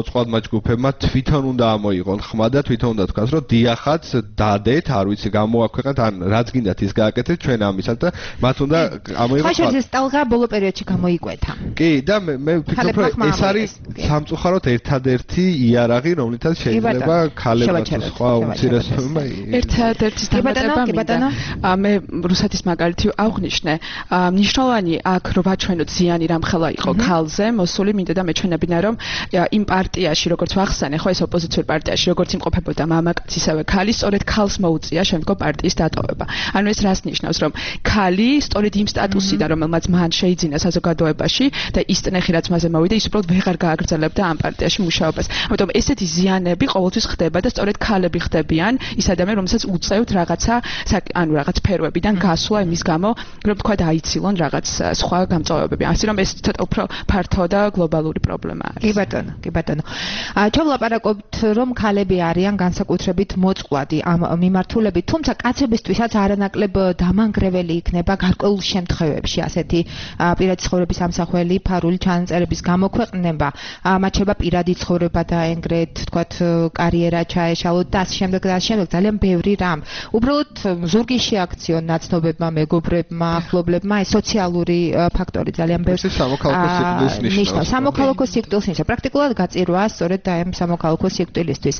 ჯგუფებმა თვითონ უნდა ამოიღონ ხმა და თვითონ უნდა თქვას, რომ დიახაც დადეთ, არ ვიცი, გამოაქვეყნეთ, ან რაც გინდათ ის გააკეთეთ ჩვენ ამისად და მათ უნდა ამოიღონ. ხო, შეიძლება სტალღა ბოლო პერიოდში გამოიკვეთა. კი, და მე მე ვფიქრობ, რომ ეს არის სამწუხაროდ ერთადერთი იარაღი, რომლითაც შეიძლება ქალებმა თუ სხვა უმცირესობებმა ერთადერთის დამატება მინდა. მე რუსეთის მაგალითი აღვნიშნე. მნიშვნელოვანი აქ რო ვაჩვენოთ ზიანი რამხელა იყო ქალზე, მოსული მინდა და მეჩვენებინა რომ იმ პარტიაში როგორც ვახსენე, ხო ეს ოპოზიციურ პარტიაში როგორც იმყოფებოდა მამაკაცი ისევე ქალი, სწორედ ქალს მოუწია შემდგომ პარტიის დატოვება. ანუ ეს რას ნიშნავს, რომ ქალი სწორედ იმ სტატუსიდან, რომელმაც მან შეიძინა საზოგადოებაში და ის ტნეხი რაც მასზე მოვიდა, ის უბრალოდ ვეღარ გააგრძელებდა ამ პარტიაში მუშაობას. ამიტომ ესეთი ზიანები ყოველთვის ხდება და სწორედ ქალები ხდებიან ის ადამიანი, რომელსაც უწევთ რაღაცა, ანუ რაღაც სფეროებიდან გასვლა იმის გამო, რომ თქვა დაიცილონ რაღაც სხვა გამწვავებები. ასე რომ ეს ცოტა უფრო ფართო და გლობალური პრობლემა არის. კი ბატონო, კი ბატონო. ჩვენ ვლაპარაკობთ, რომ ქალები არიან განსაკუთრებით მოწყვლადი ამ მიმართულებით, თუმცა კაცებისთვისაც არანაკლებ დამანგრეველი იქნება გარკვეულ შემთხვევებში ასეთი პირადი ცხოვრების ამსახველი ფარული ჩანაწერების გამოქვეყნება, მათ შეიძლება პირადი ცხოვრება დაენგრეთ, თქვათ კარიერა ჩაეშალოთ და ასე შემდეგ და ასე შემდეგ, ძალიან ბევრი რამ. უბრალოდ ზურგი შეაქციონ ნაცნობებმა, მეგობრებმა, ახლობლებმა, ეს სოციალური ფაქტორი ძალიან ბევრი სამოქალაქო სიკვდილის ნიშნავს. სამოქალაქო სიკვდილის ნიშნავს. პრაქტიკულად გაწირვაა სწორედ ამ სამოქალაქო სიკვდილისთვის.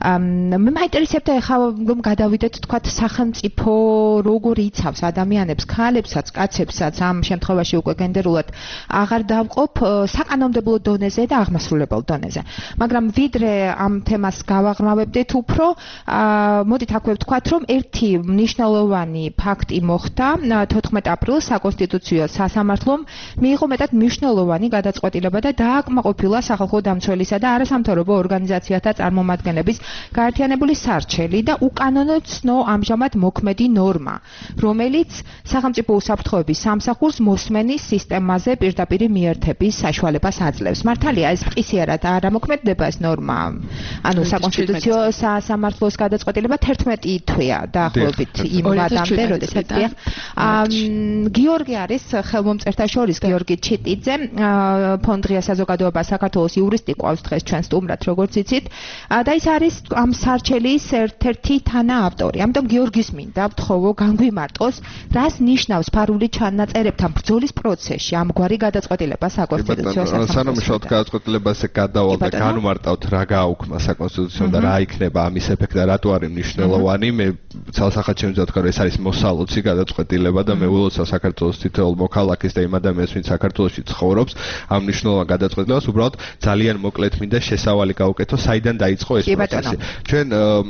მე მაინტერესებდა ახლა რომ გადავიდეთ თქვათ სახელმწიფო როგორ იცავს ადამიანებს, ქალებსაც, კაცებსაც ამ შემთხვევაში უკვე გენდერულად აღარ დავყოფ საკანონმდებლო დონეზე და აღმასრულებელ დონეზე. მაგრამ ვიდრე ამ თემას გავაღრმავებდეთ უფრო, მოდით აქვე ვთქვათ, რომ ერთი მნიშვნელოვანი ფაქტი მოხდა თოთხმეტ აპრილს საკონსტიტუციო სასამართლომ მიიღო მეტად მნიშვნელოვანი გადაწყვეტილება და დააკმაყოფილა სახალხო დამცველისა და არასამთავრობო ორგანიზაციათა წარმომადგენლების გაერთიანებული სარჩელი და უკანონო ცნო ამჟამად მოქმედი ნორმა, რომელიც სახელმწიფო უსაფრთხოების სამსახურს მოსმენის სისტემაზე პირდაპირ მიერთების საშუალებას აძლევს. მართალია ეს მყისიერად არ ამოქმედდება ეს ნორმა. ანუ საკონსტიტუციო სასამართლოს გადაწყვეტილება თერთმეტი თვეა დაახლოებით იმ ვადამდე, როდესაც გიორგი არის ხელმომწერთა შორის გიორგი ჩიტიძე, ფონდ ღია საზოგადოება საქართველოს იურისტი ყავს დღეს ჩვენ სტუმრად, როგორც იცით, და ის არის ამ სარჩელის ერთ-ერთი თანაავტორი. ამიტომ გიორგის მინდა ვთხოვო განგვიმარტოს, რას ნიშნავს ფარული ჩანაწერებთან ბრძოლის პროცესში ამგვარი გადაწყვეტილება საკონსტიტუციო სასამართლოსთან. სანამ შევთ გადაწყვეტილებაზე გადავალ და განვარტავთ რა გააუქმა საკონსტიტუციო და რა იქნება ამის ეფექტი და რატო არის მნიშვნელოვანი, მე ცალსახად შემიძლია ვთქვა, რომ ეს არის მოსალოცი გადაწყვეტილება და მე ულოცავ საქართველოს თითოეულ მოქალაქეს და იმ ადამიანს, ვინც საქართველოში ცხოვრობს, ამ მნიშვნელოვან გადაწყვეტილებას უბრალოდ ძალიან მოკლედ მინდა შესავალი გავუკეთო, საიდან დაიწყო ეს პროცესი. ჩვენ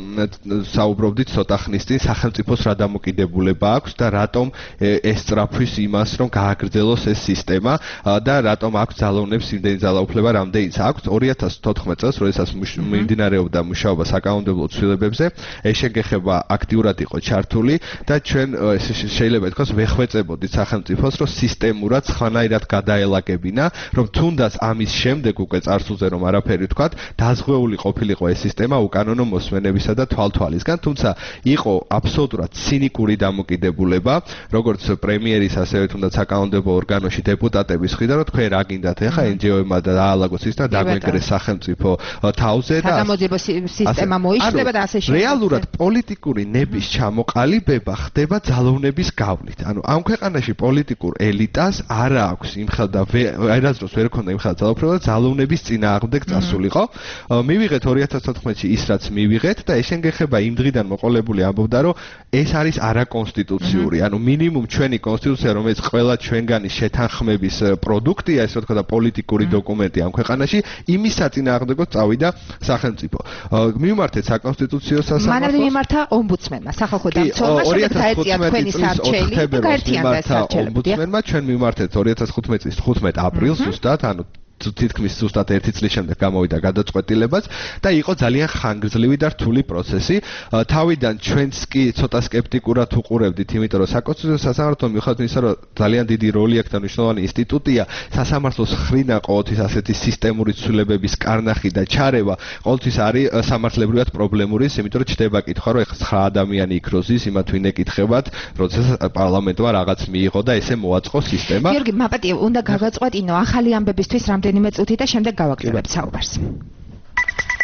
საუბრობდით ცოტა ხნის წინ სახელმწიფოს რა დამოკიდებულება აქვს და რატომ ეს სწრაფვის იმას, რომ გააგრძელოს ეს სისტემა და რატომ აქვს ძალოვნებს იმდენი ძალაუფლება, რამდენიც აქვს. ორი ათას თოთხმეტ წელს, როდესაც მიმდინარეობდა მუშაობა საკანონმდებლო ცვლილებებზე, ეშენგეხება აქტიურად იყო ჩართული და ჩვენ შეიძლება ითქვას ვეხვეწებოდით სახელმწიფოს, რომ სისტემურად სხვანაირად გადაელაგებინა, რომ თუნდაც ამის შემდეგ უკვე წარსულზე რომ არაფერი ვთქვათ, დაზღვეული ყოფილიყო ეს სისტემა უკანონო მოსმენებისა და თვალთვალისგან, თუმცა იყო აბსოლუტურად ცინიკური დამოკიდებულება, როგორც პრემიერის, ასევე თუნდაც საკანონმდებლო ორგანოში დეპუტატების მხრიდან, რომ თქვენ რა გინდათ, ეხა εν ჯი ო-მა დაალაგოს ის და დაგვეკრეს სახელმწიფო თავზე და გადამოძიებო სისტემა მოიშლება და ასე შემდეგ. რეალურად პოლიტიკური ნების ჩამოყალიბება ხდება ძალოვნების გავლით. ანუ ამ ქვეყანაში პოლიტიკურ ელიტას არ აქვს იმხელ და არასდროს ვერ ქონდა იმხელ ძალაუფლება ძალოვნების წინააღმდეგ წასულიყო. მივიღეთ ორი ათას თოთხმეტში ის რაც მივიღეთ და ეშენგეხება იმ დღიდან მოყოლებული ამბობდა, რომ ეს არის არაკონსტიტუციური. ანუ მინიმუმ ჩვენი კონსტიტუცია, რომელიც ყველა ჩვენგანი შეთანხმების პროდუქტია, ესე ვთქვა და პოლიტიკური დოკუმენტი ამ ქვეყანაში, იმის საწინააღმდეგოდ წავიდა სახელმწიფო. მივმართეთ საკონსტიტუციო სასამართლოს. მანამდე მიმართა ომბუდსმენმა, სახალხო დამცველმა, შემდეგ დაეწია თქვენი სარჩელი და გაერთიანდა სარჩელი. ომბუდსმენმა ჩვენ მივმართეთ ორი ათას ხუთმეტ წლის ხუთმეტ აპრილს ზუსტად, ანუ თითქმის ზუსტად ერთი წლის შემდეგ გამოვიდა გადაწყვეტილებაც და იყო ძალიან ხანგრძლივი და რთული პროცესი. თავიდან ჩვენც კი ცოტა სკეპტიკურად უყურებდით, იმიტომ რომ საკონსტიტუციო სასამართლო მიუხედავად იმისა, რომ ძალიან დიდი როლი აქვს და მნიშვნელოვანი ინსტიტუტია, სასამართლოს ხრინა ყოველთვის ასეთი სისტემური ცვლილებების კარნახი და ჩარევა ყოველთვის არის სამართლებრივად პრობლემური, იმიტომ რომ ჩდება კითხვა, რომ ეხლა ცხრა ადამიანი იქროზის, იმათ ვინ ეკითხებათ, როდესაც პარლამენტმა რაღაც მიიღო და ესე მოაწყო სისტემა. გიორგი, მაპატიო, უნდა გავაწყვეტინო ახალი ამბებისთვის რამდენიმე წუთი და შემდეგ გავაკლებთ საუბარს.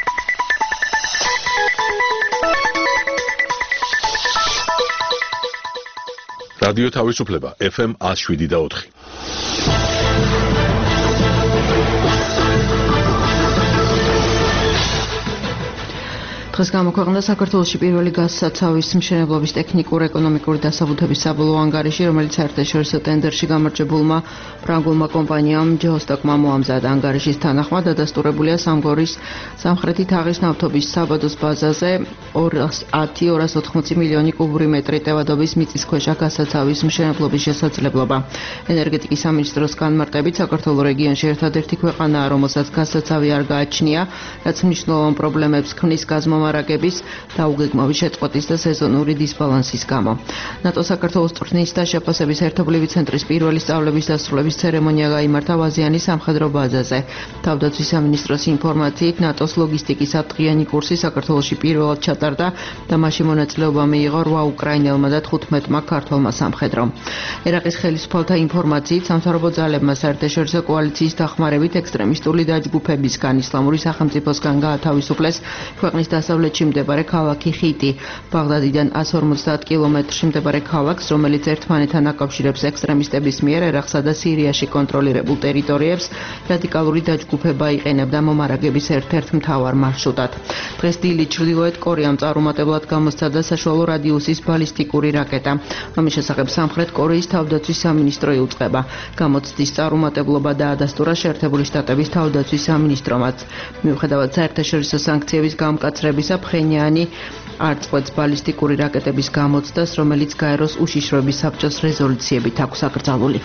რადიო თავისუფლება ეფ ემ one oh seven და four. დღეს გამოქვეყნდა საქართველოში პირველი გაზსაცავის მშენებლობის ტექნიკურ-ეკონომიკური დასაბუთების საბოლოო ანგარიში, რომელიც საერთაშორისო ტენდერში გამარჯვებულმა ფრანგულმა კომპანიამ ჯეოსტოკმა მოამზადა. ანგარიშის თანახმად დადასტურებულია სამგორის სამხრეთი თაღის ნავთობის საბადოს ბაზაზე ორას ათი ორას ოთხმოცი მილიონი კუბური მეტრი ტევადობის მიწისქვეშა გაზსაცავის მშენებლობის შესაძლებლობა. ენერგეტიკის სამინისტროს განმარტებით, საქართველოს რეგიონში ერთადერთი ქვეყანაა, რომელსაც გაზსაცავი არ გააჩნია, რაც მნიშვნელოვან პრობლემებს ქმნის გაზმო მარაგების დაუგეგმავი შეწყვეტის და სეზონური დისბალანსის გამო. ნატო საქართველოს წვრთნის და შეფასების ერთობლივი ცენტრის პირველი სწავლების დასრულების ცერემონია გაიმართა ვაზიანის სამხედრო ბაზაზე. თავდაცვის სამინისტროს ინფორმაციით, ნატოს ლოგისტიკის ათდღიანი კურსი საქართველოში პირველად ჩატარდა და მასში მონაწილეობა მიიღო რვა უკრაინელმა და თხუთმეტმა ქართველმა სამხედრომ. ერაყის ხელისუფალთა ინფორმაციით, სამთავრობო ძალებმა საერთაშორისო კოალიციის დახმარებით ექსტრემისტული დაჯგუფებისგან ისლამური სახელმწიფოსგან გაათავისუფლეს ქვეყნის დასავლეთში მდებარე ქალაქი ხიტი, ბაღდადიდან one hundred forty კილომეტრში მდებარე ქალაქს, რომელიც ერთმანეთთან აკავშირებს ექსტრემისტების მიერ ერაყსა და სირიაში კონტროლირებულ ტერიტორიებს, რადიკალური დაჯგუფება იყენებდა მომარაგების ერთ-ერთ მთავარ მარშრუტად. დღეს დილით ჩრდილოეთ კორეამ წარუმატებლად გამოსცადა საშუალო რადიუსის ბალისტიკური რაკეტა, რომლის შესახებ სამხრეთ კორეის თავდაცვის სამინისტრო იუწყება. გამოცდის წარუმატებლობა დაადასტურა შეერთებული შტატების თავდაცვის სამინისტრომაც. მიუხედავად საერთაშორისო სანქციების გამკაცრებისა, ფხენიანი არ წყვეტს ბალისტიკური რაკეტების გამოცდას, რომელიც გაეროს უშიშროების საბჭოს რეზოლუციებით აქვს აკრძალული.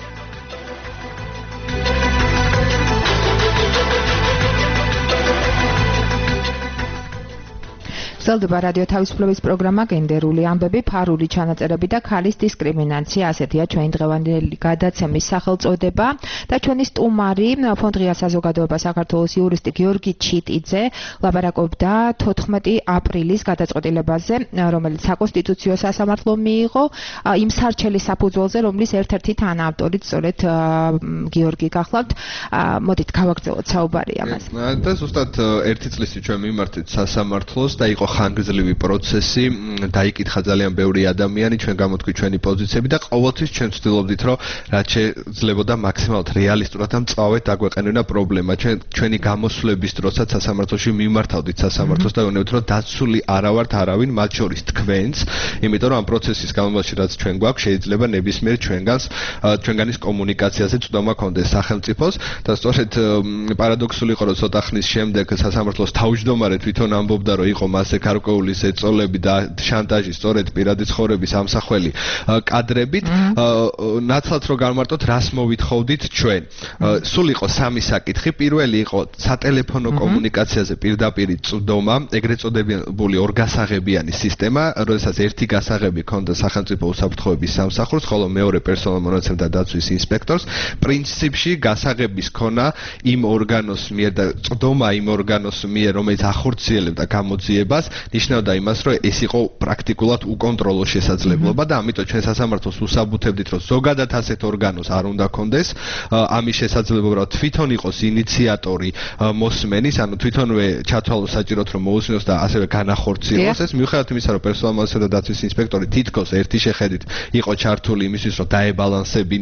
გრძელდება რადიო თავისუფლების პროგრამა გენდერული ამბები, ფარული ჩანაწერები და ქალის დისკრიმინაცია. ასეთია ჩვენი დღევანდელი გადაცემის სახელწოდება და ჩვენი სტუმარი ფონდ ღია საზოგადოება საქართველოს იურისტი გიორგი ჩიტიძე ლაბარაკობდა თოთხმეტი აპრილის გადაწყვეტილებაზე, რომელიც საკონსტიტუციო სასამართლომ მიიღო იმ სარჩელის საფუძველზე, რომლის ერთ-ერთი თანაავტორიც სწორედ გიორგი გახლავთ. მოდით გავაგრძელოთ საუბარი ამაზე. და ზუსტად ერთი წლისი ჩვენ მიმართეთ სასამართლოს და იყო ხანგრძლივი პროცესი, დაიკითხა ძალიან ბევრი ადამიანი, ჩვენ გამოთქვით ჩვენი პოზიციები და ყოველთვის ჩვენ ვცდილობდით, რომ რაც შეიძლებოდა მაქსიმალურად რეალისტურად და მწვავედ დაგვეყენებინა პრობლემა. ჩვენ ჩვენი გამოსვლების დროსაც სასამართლოში მიმართავდით სასამართლოს და ვუნებთ, რომ დაცული არა ვართ არავინ, მათ შორის თქვენც, იმიტომ რომ ამ პროცესის განმავლობაში რაც ჩვენ გვაქვს, შეიძლება ნებისმიერ ჩვენგანს ჩვენგანის კომუნიკაციაზე წვდომა ქონდეს სახელმწიფოს და სწორედ პარადოქსული იყო, რომ ცოტა ხნის შემდეგ სასამართლოს თავმჯდომარე თვითონ ამბობდა, რომ იყო მასე გარკვეული ზეწოლები და შანტაჟი სწორედ პირადი ცხოვრების ამსახველი კადრებით. ნაცვლად რო გამარტოთ, რას მოვითხოვდით ჩვენ. სულ იყო სამი საკითხი. პირველი იყო სატელეფონო კომუნიკაციაზე პირდაპირ წვდომა, ეგრეთ წოდებული ორგასაღებიანი სისტემა, როდესაც ერთი გასაღები ქონდა სახელმწიფო უსაფრთხოების სამსახურს, ხოლო მეორე პერსონალ მონაცემთა დაცვის ინსპექტორს. პრინციპში გასაღების ქონა იმ ორგანოს მიერ და წვდომა იმ ორგანოს მიერ, რომელიც ახორციელებდა გამოძიებას, ნიშნავდა იმას, რომ ეს იყო პრაქტიკულად უკონტროლო შესაძლებლობა და ამიტომ ჩვენ სასამართლოს უსაბუთებდით, რომ ზოგადად ასეთ ორგანოს არ უნდა კონდეს ამის შესაძლებლობა, რომ თვითონ იყოს ინიციატორი მოსმენის, ანუ თვითონვე ჩათვალოს საჭიროდ რომ მოусმინოს და ასევე განახორციელოს ეს, მიუხედავად იმისა, რომ პერსონალ მონაცემთა დაცვის ინსპექტორი თითქოს ერთი შეხედვით იყო ჩართული იმისთვის, რომ დაებალანსებინა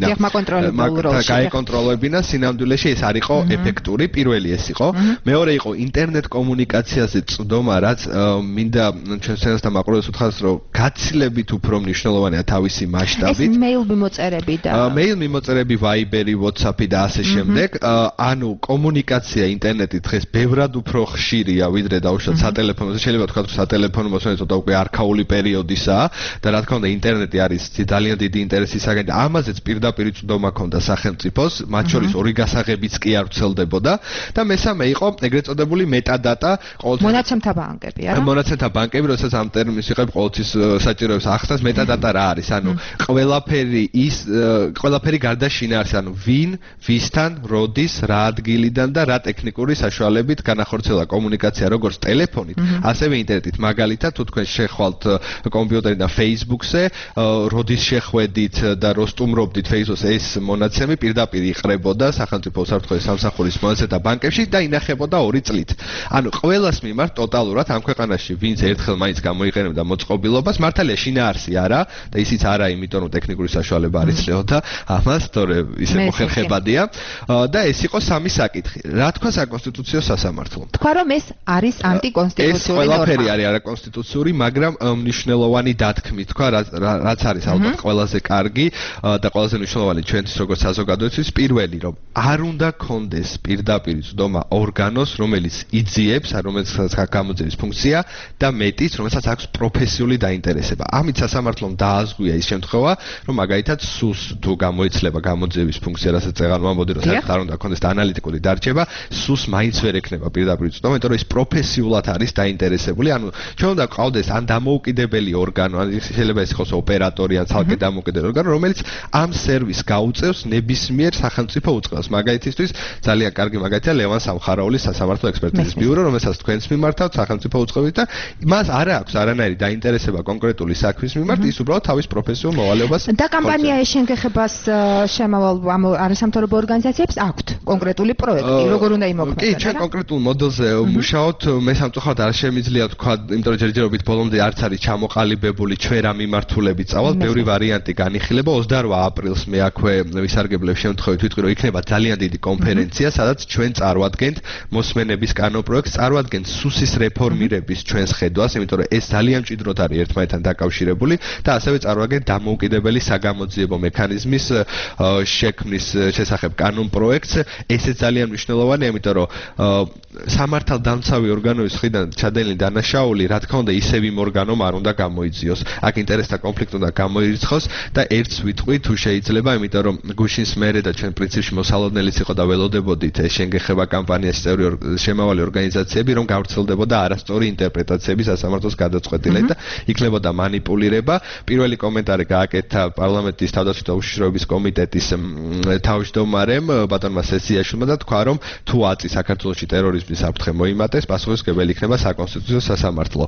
და გაეკონტროლებინა, სინამდვილეში ეს არ იყო ეფექტური. პირველი ეს იყო. მეორე იყო ინტერნეტ კომუნიკაციაზე წვდომა, რაც მინდა ჩვენ სენასთან მაყურებელს უთხრას, რომ გაცილებით უფრო მნიშვნელოვანია თავისი მასშტაბით. ეს მეილ მიმოწერები და მეილ მიმოწერები, ვაიბერი, ვატსაპი და ასე შემდეგ. ანუ კომუნიკაცია ინტერნეტით დღეს ბევრად უფრო ხშირია, ვიდრე დაუშვათ სატელეფონოზე. შეიძლება თქვა, რომ სატელეფონო მოსმენა ცოტა უკვე არქაული პერიოდისაა და რა თქმა უნდა ინტერნეტი არის ძალიან დიდი ინტერესის საგანი და ამაზეც პირდაპირ წვდომა ქონდა სახელმწიფოს, მათ შორის ორი გასაღებიც კი არ ვრცელდებოდა და მესამე იყო ეგრეთ წოდებული მეტადატა, ყოველთვის მონაცემთა ბანკები, არა? მონაცემთა ბანკები, როდესაც ამ ტერმინს ვიყავ, ყოველთვის საჭიროებს ახსნას მეტადატა რა არის, ანუ ყველაფერი ის ყველაფერი გარდა შინაარსი, ანუ ვინ, ვისთან, როდის, რა ადგილიდან და რა ტექნიკური საშუალებით განახორციელა კომუნიკაცია როგორც ტელეფონით, ასევე ინტერნეტით. მაგალითად, თუ თქვენ შეხვალთ კომპიუტერიდან Facebook-ზე, როდის შეხვედით და რო სტუმრობდით Facebook-ზე, ეს მონაცემი პირდაპირ იყრებოდა სახელმწიფო უსაფრთხოების სამსახურის მონაცემთა ბანკებში და ინახებოდა ორი წლით. ანუ ყველას მიმართ ტოტალურად ამ ქვეყანაში შემთხვევაში ვინც ერთხელ მაინც გამოიყენებდა მოწყობილობას მართალია შინაარსი არა და ისიც არა იმიტომ რომ ტექნიკური საშუალება არ იძლეოდა ამას თორე ისე მოხერხებადია და ეს იყო სამი საკითხი რა თქვა საკონსტიტუციო სასამართლომ თქვა რომ ეს არის ანტიკონსტიტუციური ნორმა ეს ყველაფერი არის არაკონსტიტუციური მაგრამ მნიშვნელოვანი დათქმი თქვა რაც არის ალბათ ყველაზე კარგი და ყველაზე მნიშვნელოვანი ჩვენთვის როგორც საზოგადოებისთვის პირველი რომ არ უნდა კონდეს პირდაპირ ცდომა ორგანოს რომელიც იძიებს რომელსაც გამოძიების ფუნქცია და მეტიც რომელსაც აქვს პროფესიული დაინტერესება ამით სასამართლომ დააზღვია ის შემთხვევა რომ მაგალითად სუს თუ გამოიცლება გამოძიების ფუნქცია რასაც წეგანო ამბობდი რომ საერთოდ არ უნდა კონდეს და ანალიტიკური დარჩება სუს მაინც ვერ ექნება პირდაპირ ცდომა იმიტომ რომ ის პროფესიულად არის დაინტერესებული ანუ ჩვენ უნდა ყავდეს ან დამოუკიდებელი ორგანო ან შეიძლება ეს იყოს ოპერატორი ან ცალკე დამოუკიდებელი ორგანო რომელიც ამ სერვისს გაუწევს ნებისმიერ სახელმწიფო უწყებას მაგალითისთვის ძალიან კარგი მაგალითია ლევან სამხარაულის სასამართლო ექსპერტიზის ბიურო რომელსაც თქვენს მიმართავთ სახელმწიფო უწყებით და მას არ აქვს არანაირი დაინტერესება კონკრეტული საქმის მიმართ ის უბრალოდ თავის პროფესიულ მოვალეობას და კამპანია ეშენგეხებას შემავალ ამ არასამთავრობო ორგანიზაციებს აქვთ კონკრეტული პროექტი როგორ უნდა იმოქმედოს კი ჩვენ კონკრეტულ მოდელზე მუშაობთ მე სამწუხაროდ არ შემიძლია თქვა იმიტომ რომ ჯერჯერობით ბოლომდე არც არის ჩამოყალიბებული ჩვენ რა მიმართულებით წავალ ბევრი ვარიანტი განიხილება ოცდაოთხ აპრილს მე აქვე ვისარგებლებ შემთხვევით ვიტყვი რომ იქნება ძალიან დიდი კონფერენცია სადაც ჩვენ წარვადგენთ მოსმენების კანონპროექტს წარვადგენთ სუსის რეფორმირების ჩვენს ხედვას იმიტომ რომ ეს ძალიან მჭიდროდ არის ერთმანეთთან დაკავშირებული და ასევე წარვადგენთ დამოუკიდებელი საგამოძიებო მექანიზმის შექმნის შესახებ კანონპროექტს ესეც ძალიან მნიშვნელოვანია იმიტომ რომ სამართალდამცავი ორგანოების მხრიდან ჩადენილი დანაშაული რა თქმა უნდა ისევ იმ ორგანომ არ უნდა გამოიძიოს აქ ინტერესთა კონფლიქტი უნდა გამოირიცხოს და ერთს ვიტყვი თუ შეიძლება იმიტომ რომ გუშინს მერე და ჩვენ პრინციპში მოსალოდნელიც იყო და ველოდებოდით ეს შენგეხება კამპანიის წევრი შემავალი ორგანიზაციები რომ გავრცელდებოდა არასწორი ინტერპრეტაციები სასამართლოს გადაწყვეტილებით და იქნებოდა манипуლირება პირველი კომენტარი გააკეთა პარლამენტის თავდაცვითი უშიშროების კომიტეტის თავმჯდომარემ ბატონმა სესიაშვილმა და თქვა რომ თუ აწი საქართველოში ტერორიზმის საფრთხე მოიმატეს პასუხისმგებელი იქნება საკონსტიტუციო სასამართლო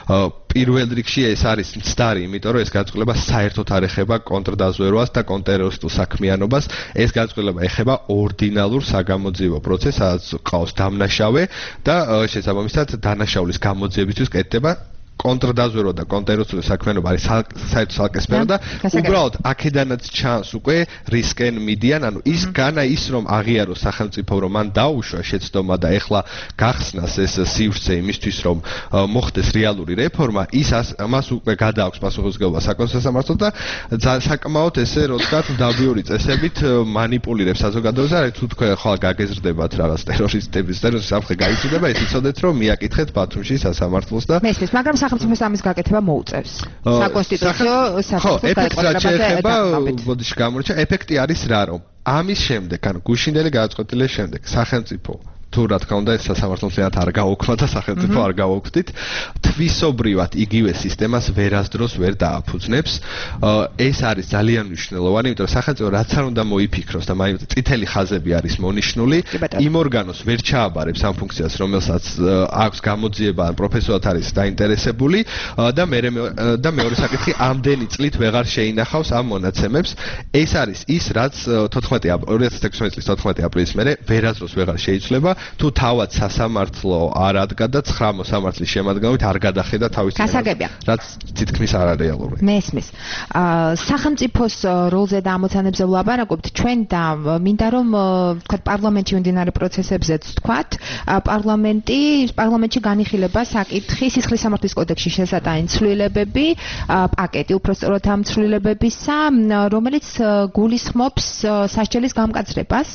პირველ რიგში ეს არის მცდარი იმიტომ რომ ეს გადაწყვეტილება საერთოდ არ ეხება კონტრდაზვერვას და კონტრტერორისტულ საქმიანობას ეს გადაწყვეტილება ეხება ორდინალურ საგამოძიებო პროცესს სადაც ყავს დამნაშავე და შესაბამისად დანაშაულის გამოძიებისთვის კეთდება კონტრდაზვერვა და კონტრტერორისტული საქმიანობა არის საერთოდ სალკესპერო და უბრალოდ აქედანაც ჩანს უკვე რისკენ მიდიან ანუ ის განა ის რომ აღიაროს სახელმწიფო რომ მან დაუშვა შეცდომა და ეხლა გახსნას ეს სივრცე იმისთვის რომ მოხდეს რეალური რეფორმა ის მას უკვე გადააქვს პასუხისმგებლობა საკონსტიტუციო სასამართლოს და საკმაოდ ესე რო ვთქვათ დაბიური წესებით манипуლირებს საზოგადოებას და თუ თქვენ ხვალ გაგეზრდებათ რაღაც ტერორისტების ტერორისტის საფრთხე გაიცუდება ეს იცოდეთ რომ მიაკითხეთ ბათუმში სასამართლოს და მესმის მაგრამ სახელმწიფოს ამის გაკეთება მოუწევს საკონსტიტუციო სასამართლოს გადაწყვეტილებაზე ბოდიში გამორჩა ეფექტი არის რა რომ ამის შემდეგ ანუ გუშინდელი გადაწყვეტილების შემდეგ სახელმწიფო თუ რა თქმა უნდა ეს სასამართლოს არ გაუქმდა და სახელმწიფო არ გაუქმდით თვისობრივად იგივე სისტემას ვერასდროს ვერ დააფუძნებს ეს არის ძალიან მნიშვნელოვანი იმიტომ რომ სახელმწიფო რაც არ უნდა მოიფიქროს და მაინც წითელი ხაზები არის მონიშნული იმ ორგანოს ვერ ჩააბარებს ამ ფუნქციას რომელსაც აქვს გამოძიება ან პროფესიულად არის დაინტერესებული და მე და მეორე საკითხი ამდენი წლით ვეღარ შეინახავს ამ მონაცემებს ეს არის ის რაც ორი ათას ექვსმეტი წლის თოთხმეტი აპრილის მერე ვერასდროს ვეღარ შეიცვლება თუ თავად სასამართლო არ ადგა და ცხრა მოსამართლის შემადგენლობით არ გადახედა თავის რაც თითქმის არარეალურია. მესმის. სახელმწიფოს როლზე და ამოცანებზე ვლაპარაკობთ ჩვენ და მინდა რომ ვთქვათ პარლამენტში მიმდინარე პროცესებზეც ვთქვათ პარლამენტი პარლამენტში განიხილება საკითხი სისხლის სამართლის კოდექსში შესატანი ცვლილებები პაკეტი უпроსწორად ამ ცვლილებებისა რომელიც გულისხმობს სასჯელის გამკაცრებას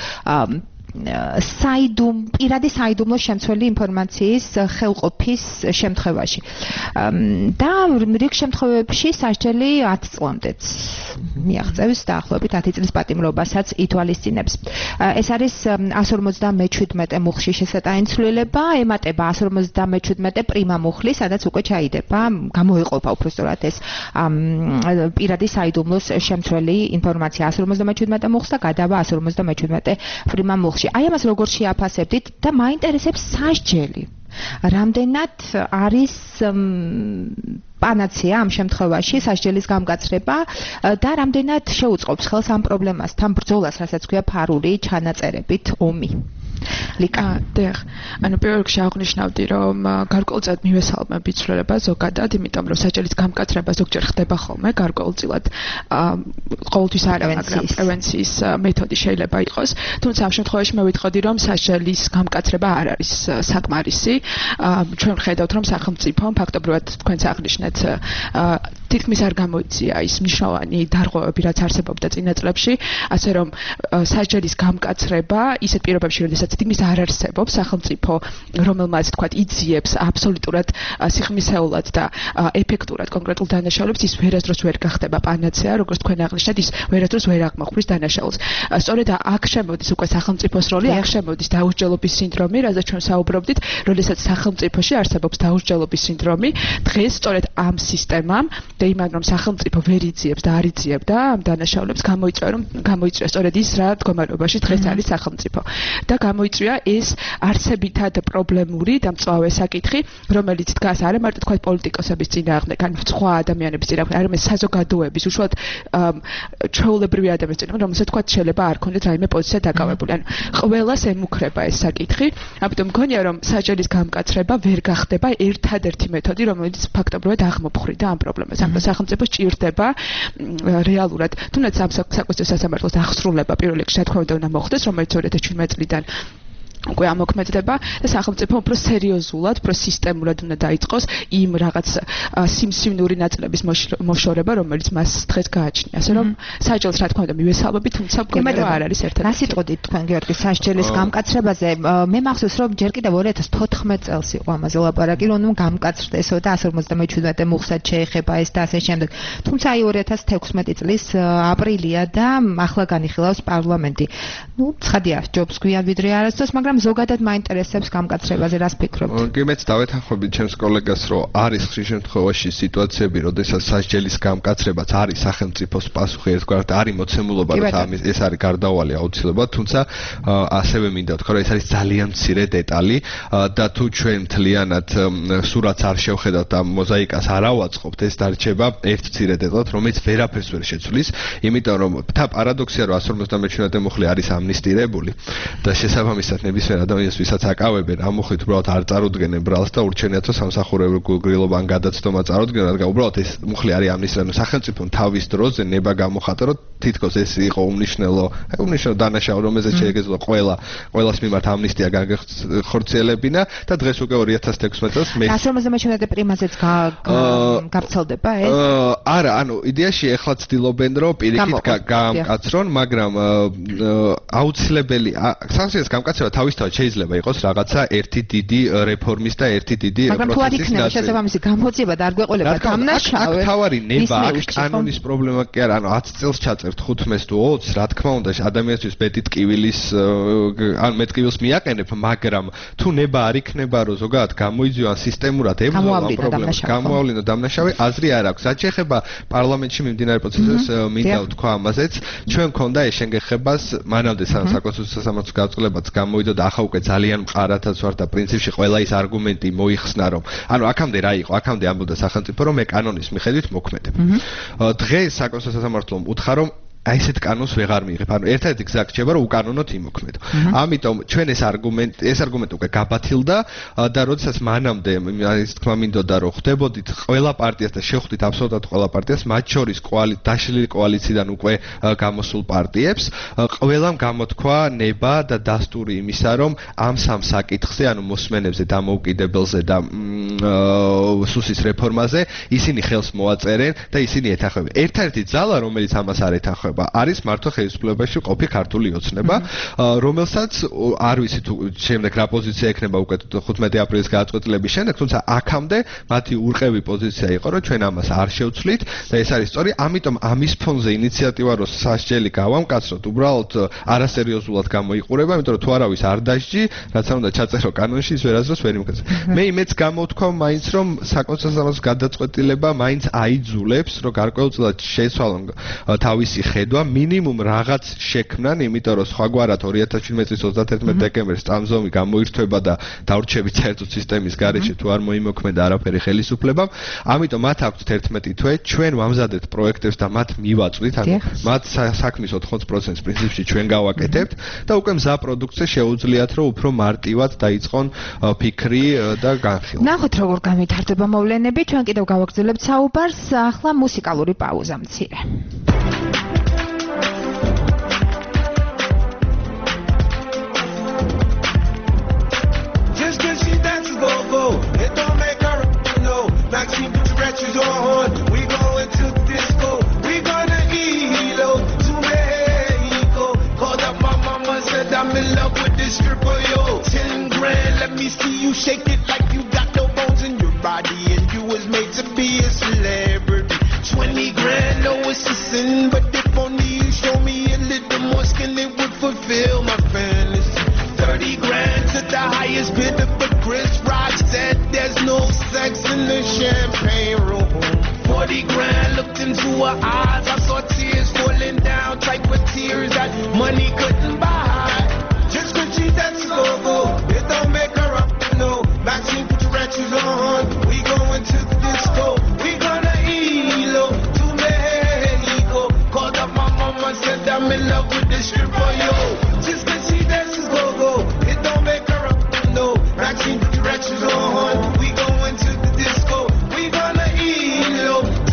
საიდუმ პირადი საიდუმლოს შემცველი ინფორმაციის ხელყოფის შემთხვევაში და რიგ შემთხვევებში სასჯელი ათ წლამდეც მიაღწევს დაახლოებით ათი წლის პატიმრობასაც ითვალისწინებს ეს არის εκατს ორმოცდამეჩვიდმეტე მუხლში შესატანი ცვლილება ემატება εκατს ორმოცდამეჩვიდმეტე პრიმა მუხლი სადაც უკვე ჩაიდება გამოიყოფა უпроსწორად ეს პირადი საიდუმლოს შემცველი ინფორმაცია εκατს ორმოცდამეჩვიდმეტე მუხლს და გადავა εκατს ორმოცდამეჩვიდმეტე პრიმა მუხლში აი ამას როგორ შეაფასებდით და მაინტერესებს სასჯელი რამდენად არის პანაცეა ამ შემთხვევაში სასჯელის გამკაცრება და რამდენად შეუწყობს ხელს ამ პრობლემასთან ბრძოლას რასაც ქვია ფარული ჩანაწერებით ომი ლიკა დიახ. ანუ პირველ რიგში აღნიშნავდი, რომ გარკვეულწილად მივესალმებ იცვლება ზოგადად, იმიტომ რომ საჭილის გამკაცრება ზოგჯერ ხდება ხოლმე გარკვეულწილად ყოველთვის არა, მაგრამ პრევენციის მეთოდი შეიძლება იყოს. თუმცა ამ შემთხვევაში მე ვიტყოდი, რომ საჭილის გამკაცრება არ არის საკმარისი. ჩვენ ვხედავთ, რომ სახელმწიფომ ფაქტობრივად თქვენც აღნიშნეთ თითქმის არ გამოიწია ის მნიშვნელოვანი დარღვევები, რაც არსებობდა წინა წლებში, ასე რომ საჭილის გამკაცრება ისეთ პირობებში, როდესაც თითქმის არ არსებობს სახელმწიფო, რომელმაც თქვათ იძიებს აბსოლუტურად სიხმისეულად და ეფექტურად კონკრეტულ დანაშაულებს, ის ვერასდროს ვერ გახდება პანაცეა, როგორც თქვენ აღნიშნეთ, ის ვერასდროს ვერ აღმოხვრის დანაშაულს. სწორედ აქ შემოდის უკვე სახელმწიფოს როლი, აქ შემოდის დაუსჯელობის სინდრომი, რაზეც ჩვენ საუბრობდით, როდესაც სახელმწიფოში არსებობს დაუსჯელობის სინდრომი, დღეს სწორედ ამ სისტემამ და იმან რომ სახელმწიფო ვერ იძიებს და არ იძიებდა ამ დანაშაულებს გამოიწვია რომ გამოიწვია სწორედ ის რა მდგომარეობაში დღეს არის სახელმწიფო და გამოიწვია ეს არსებითად პრობლემური და მწვავე საკითხი რომელიც დგას არა მარტო თქვა პოლიტიკოსების წინააღმდეგ ან სხვა ადამიანების წინააღმდეგ არამედ საზოგადოების უშუალოდ ჩვეულებრივი ადამიანების წინააღმდეგ რომელსაც თქვა შეიძლება არ ქონდეთ რაიმე პოზიცია დაკავებული ანუ ყველას ემუქრება ეს საკითხი ამიტომ მგონია რომ საჭილის გამკაცრება ვერ გახდება ერთადერთი მეთოდი რომელიც ფაქტობრივად აღმოფხრიდა ამ პრობლემას ამ სახელმწიფო ჭირდება რეალურად თუნდაც ამ საკუთრივ სასამართლოს აღსრულება პირველ რიგში რა თქმა უნდა უნდა მოხდეს რომელიც ორი ათას შვიდმეტი წლიდან უკვე ამოქმედდება და სახელმწიფო უფრო სერიოზულად, უფრო სისტემურად უნდა დაიწყოს იმ რაღაც სიმსივნური ნაწილების მოშორება, რომელიც მას დღეს გააჩნია. ასე რომ საჭილს რა თქმა უნდა მივესალმებით, თუმცა მგონია რომ არ არის ერთად. რა სიტყვით თქვენ გიორგი საჭილის გამკაცრებაზე? მე მახსოვს რომ ჯერ კიდევ ორი ათას თოთხმეტ წელს იყო ამაზე ლაპარაკი, რომ ნუ გამკაცრდესო და εκατομμეტ ორმოცდამეჩვიდმეტე მუხსად შეეხება ეს და ასე შემდეგ. თუმცა აი ორი ათას თექვსმეტი წლის აპრილია და ახლა განიხილავს პარლამენტი. ნუ ცხადია, ჯობს გვიან ვიდრე არასდროს, მაგრამ ზოგადად მაინტერესებს გამკაცრებაზე რას ფიქრობთ? კი მეც დავეთანხმებით ჩემს კოლეგას, რომ არის ხშირ შემთხვევაში სიტუაციები, როდესაც სასჯელის გამკაცრებაც არის სახელმწიფოს პასუხი, ერთგვარად არის მოცემულობა, რომ ეს არის გარდაუვალი აუცილებლად, თუმცა ასევე მინდა ვთქვა, რომ ეს არის ძალიან მცირე დეტალი და თუ ჩვენ მთლიანად სურათს არ შევხედავთ და მოზაიკას არ ავაწყობთ, ეს დარჩება ერთ მცირე დეტალად, რომელიც ვერაფერს ვერ შეცვლის, იმიტომ რომ და პარადოქსია, რომ εκατομμეტ ორმოცდამეჩვიდმეტე მუხლი არის ამნისტირებული და შესაბამისად ნებისმიერ ადამიანს ვისაც აკავებენ ამ მოხით უბრალოდ არ წარუდგენენ ბრალს და ურჩენიათ რომ სამსახურებრივ გრილობა ან გადაცდომა წარუდგენენ რადგან უბრალოდ ეს მუხლი არის ამნისტირებული სახელმწიფომ თავის დროზე ნება გამოხატა რომ თითქოს ეს იყო უმნიშვნელო უმნიშვნელო დანაშაული რომელზეც შეეგეძლო ყველა ყველას მიმართ ამნისტია გახორციელებინა და დღეს უკვე ორი ათას თექვსმეტი წელს მე εκατομμეტ ორმოცდამეჩვიდმეტე პრიმაზეც გავრცელდება ეს არა ანუ იდეაში ეხლა ცდილობენ რომ პირიქით გამკაცრონ მაგრამ აუცილებელი სანქციების გამკაცრება თავისთავად შეიძლება იყოს რაღაცა ერთი დიდი რეფორმის და ერთი დიდი პროცესის მაგრამ თუ არ იქნება შესაბამისი გამოძიება და არ გვეყოლება დამნაშავე აქ თავარი ნება აქ კანონის პრობლემა კი არა ანუ ათი წელს ჩაწერთ ხუთმეტს თუ ოცს რა თქმა უნდა ადამიანისთვის მეტი ტკივილის ან მეტ ტკივილს მიაყენებ მაგრამ თუ ნება არ იქნება რომ ზოგადად გამოიძიო ან სისტემურად ებრძოლო ამ პრობლემას გამოავლინო დამნაშავე აზრი არ აქვს რაც შეეხება პარლამენტში მიმდინარე პროცესებს მინდა ვთქვა ამაზეც ჩვენ მქონდა ეს შენგეხებას მანამდე საკონსტიტუციო სასამართლოს გაწოლებაც გამოიდო და ახლა უკვე ძალიან მყარათაც ვარ და პრინციპში ყველა ის არგუმენტი მოიხსნა რომ ანუ აქამდე რა იყო აქამდე ამბობდა სახელმწიფო რომ მე კანონის მიხედვით მოქმედებ დღეს საკონსტიტუციო სასამართლომ უთხრა რომ აი ესეთ კანონს ვეღარ მიიღებ. ანუ ერთადერთი გზა რჩება რომ უკანონოდ იმოქმედო. ამიტომ ჩვენ ეს არგუმენტი ეს არგუმენტი უკვე გაბათილდა და როდესაც მანამდე ის თქმა მინდოდა რომ ხდებოდით ყველა პარტიას და შეხვდით აბსოლუტურად ყველა პარტიას მათ შორის დაშლილი კოალიციიდან უკვე გამოსულ პარტიებს ყველამ გამოთქვა ნება და დასტური იმისა რომ ამ სამ საკითხზე ანუ მოსმენებზე დამოუკიდებელზე და სუსის რეფორმაზე ისინი ხელს მოაწერენ და ისინი ეთანხმებენ. ერთადერთი ძალა რომელიც ამას არ ეთანხმება არის მართო ხელისუფლებაში ყოფი ქართული ოცნება, რომელსაც არ ვიცი თუ შემდეგ რა პოზიცია ექნება უკვე ხუთმეტი აპრილის გადაწყვეტილების შემდეგ, თუმცა აქამდე მათი ურყევი პოზიცია იყო, რომ ჩვენ ამას არ შევცვლით და ეს არის სწორი, ამიტომ ამის ფონზე ინიციატივა რო სასჯელი გავამკაცროთ, უბრალოდ არასერიოზულად გამოიყურება, იმიტომ რომ თუ არავის არ დასჯი, რაც არ უნდა ჩაწერო კანონში, ის ვერასდროს ვერ იმკაცრ. მე იმეც გამოვთქვა მაინც რომ საკონსტიტუციო გადაწყვეტილება მაინც აიძულებს, რომ გარკვეულწილად შეცვალონ თავისი ხედვა მინიმუმ რაღაც შექმნან, იმიტომ რომ სხვაგვარად ორი ათას შვიდმეტი წლის ოცდაათერთმეტი დეკემბრის წამზომი გამოირთვება და დავრჩებით საერთოდ სისტემის გარეშე თუ არ მოიმოქმედა არაფერი ხელისუფლებამ. ამიტომ მათ აქვთ თერთმეტი თვე, ჩვენ ვამზადეთ პროექტებს და მათ მივაწვით, ანუ მათ საქმის ოთხმოცდაათი პროცენტს პრინციპში ჩვენ გავაკეთებთ და უკვე მზა პროდუქცია შეუძლიათ რომ უფრო მარტივად დაიწყონ ფიქრი და განხილვა. ნახოთ როგორ გამითარდება მოვლენები, ჩვენ კიდევ გავაგრძელებთ საუბარს, ახლა მუსიკალური პაუზა მცირე. It don't make her no. Maxine, put your ratchets on. We going to the disco. We gonna E-Lo to Mexico. Called up my mama, said I'm in love with this stripper, yo. Ten grand, let me see you shake it like you got no bones in your body and you was made to be a celebrity. Twenty grand, no it's a sin, but if only you show me a little more skin, it would fulfill my fantasy. Thirty grand to the highest bidder, but Chris Rock said there's no sex in the champagne room. Forty grand, looked into her eyes, I saw tears falling down, type of tears that money couldn't buy. Just cause she that's go-go, it don't make her up, no. Maxine, put your ratchets on, we going to the disco. We gonna E-Lo to Mexico. Called up my mama, said I'm in love with this stripper, yo. Just cause she dances go-go, it don't make her up, no. Maxine, put your ratchets on, we going to the disco. We gonna E-Lo to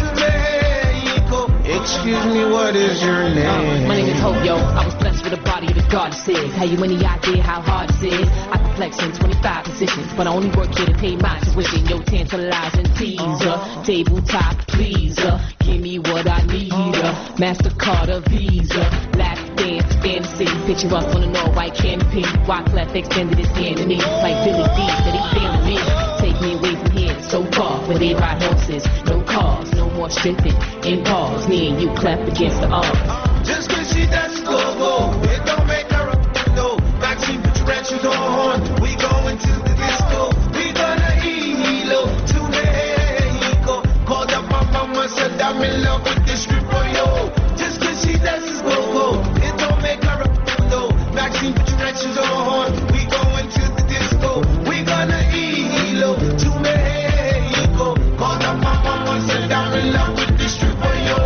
Mexico. Excuse me, what is your name? Uh, my name is Hope, yo. I was blessed with a body of goddesses. Have you any idea how hard this is? I can flex in twenty-five positions, but I only work here to pay my tuition. Yo, tantalizing teaser, tabletop pleaser. Give me what I need, uh, MasterCard or Visa. Lap dance, fantasy, picture up on a all-white canopy. Wyclef extended his hand to me, like Billy D said he feeling me. Take me away from here, so far, where they ride horses. No cars, no more stripping, in bars. Me and you clap against the arms. Just cause she that's go-go, it don't make her up, no. Maxine, put your ratchets on, we going to the disco. We gonna E-Lo to Mexico. Called up my mama, said I'm in love with this stripper, yo. Just cause she dances go-go, it don't make her up, no. Maxine, put your ratchets on, we going to the disco. We gonna E-Lo to Mexico. Called up my mama, said I'm in love with this stripper, yo.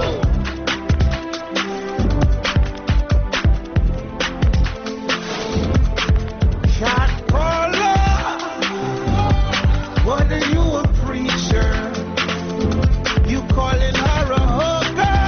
Shot caller, what are you a preacher? You calling her a hooker?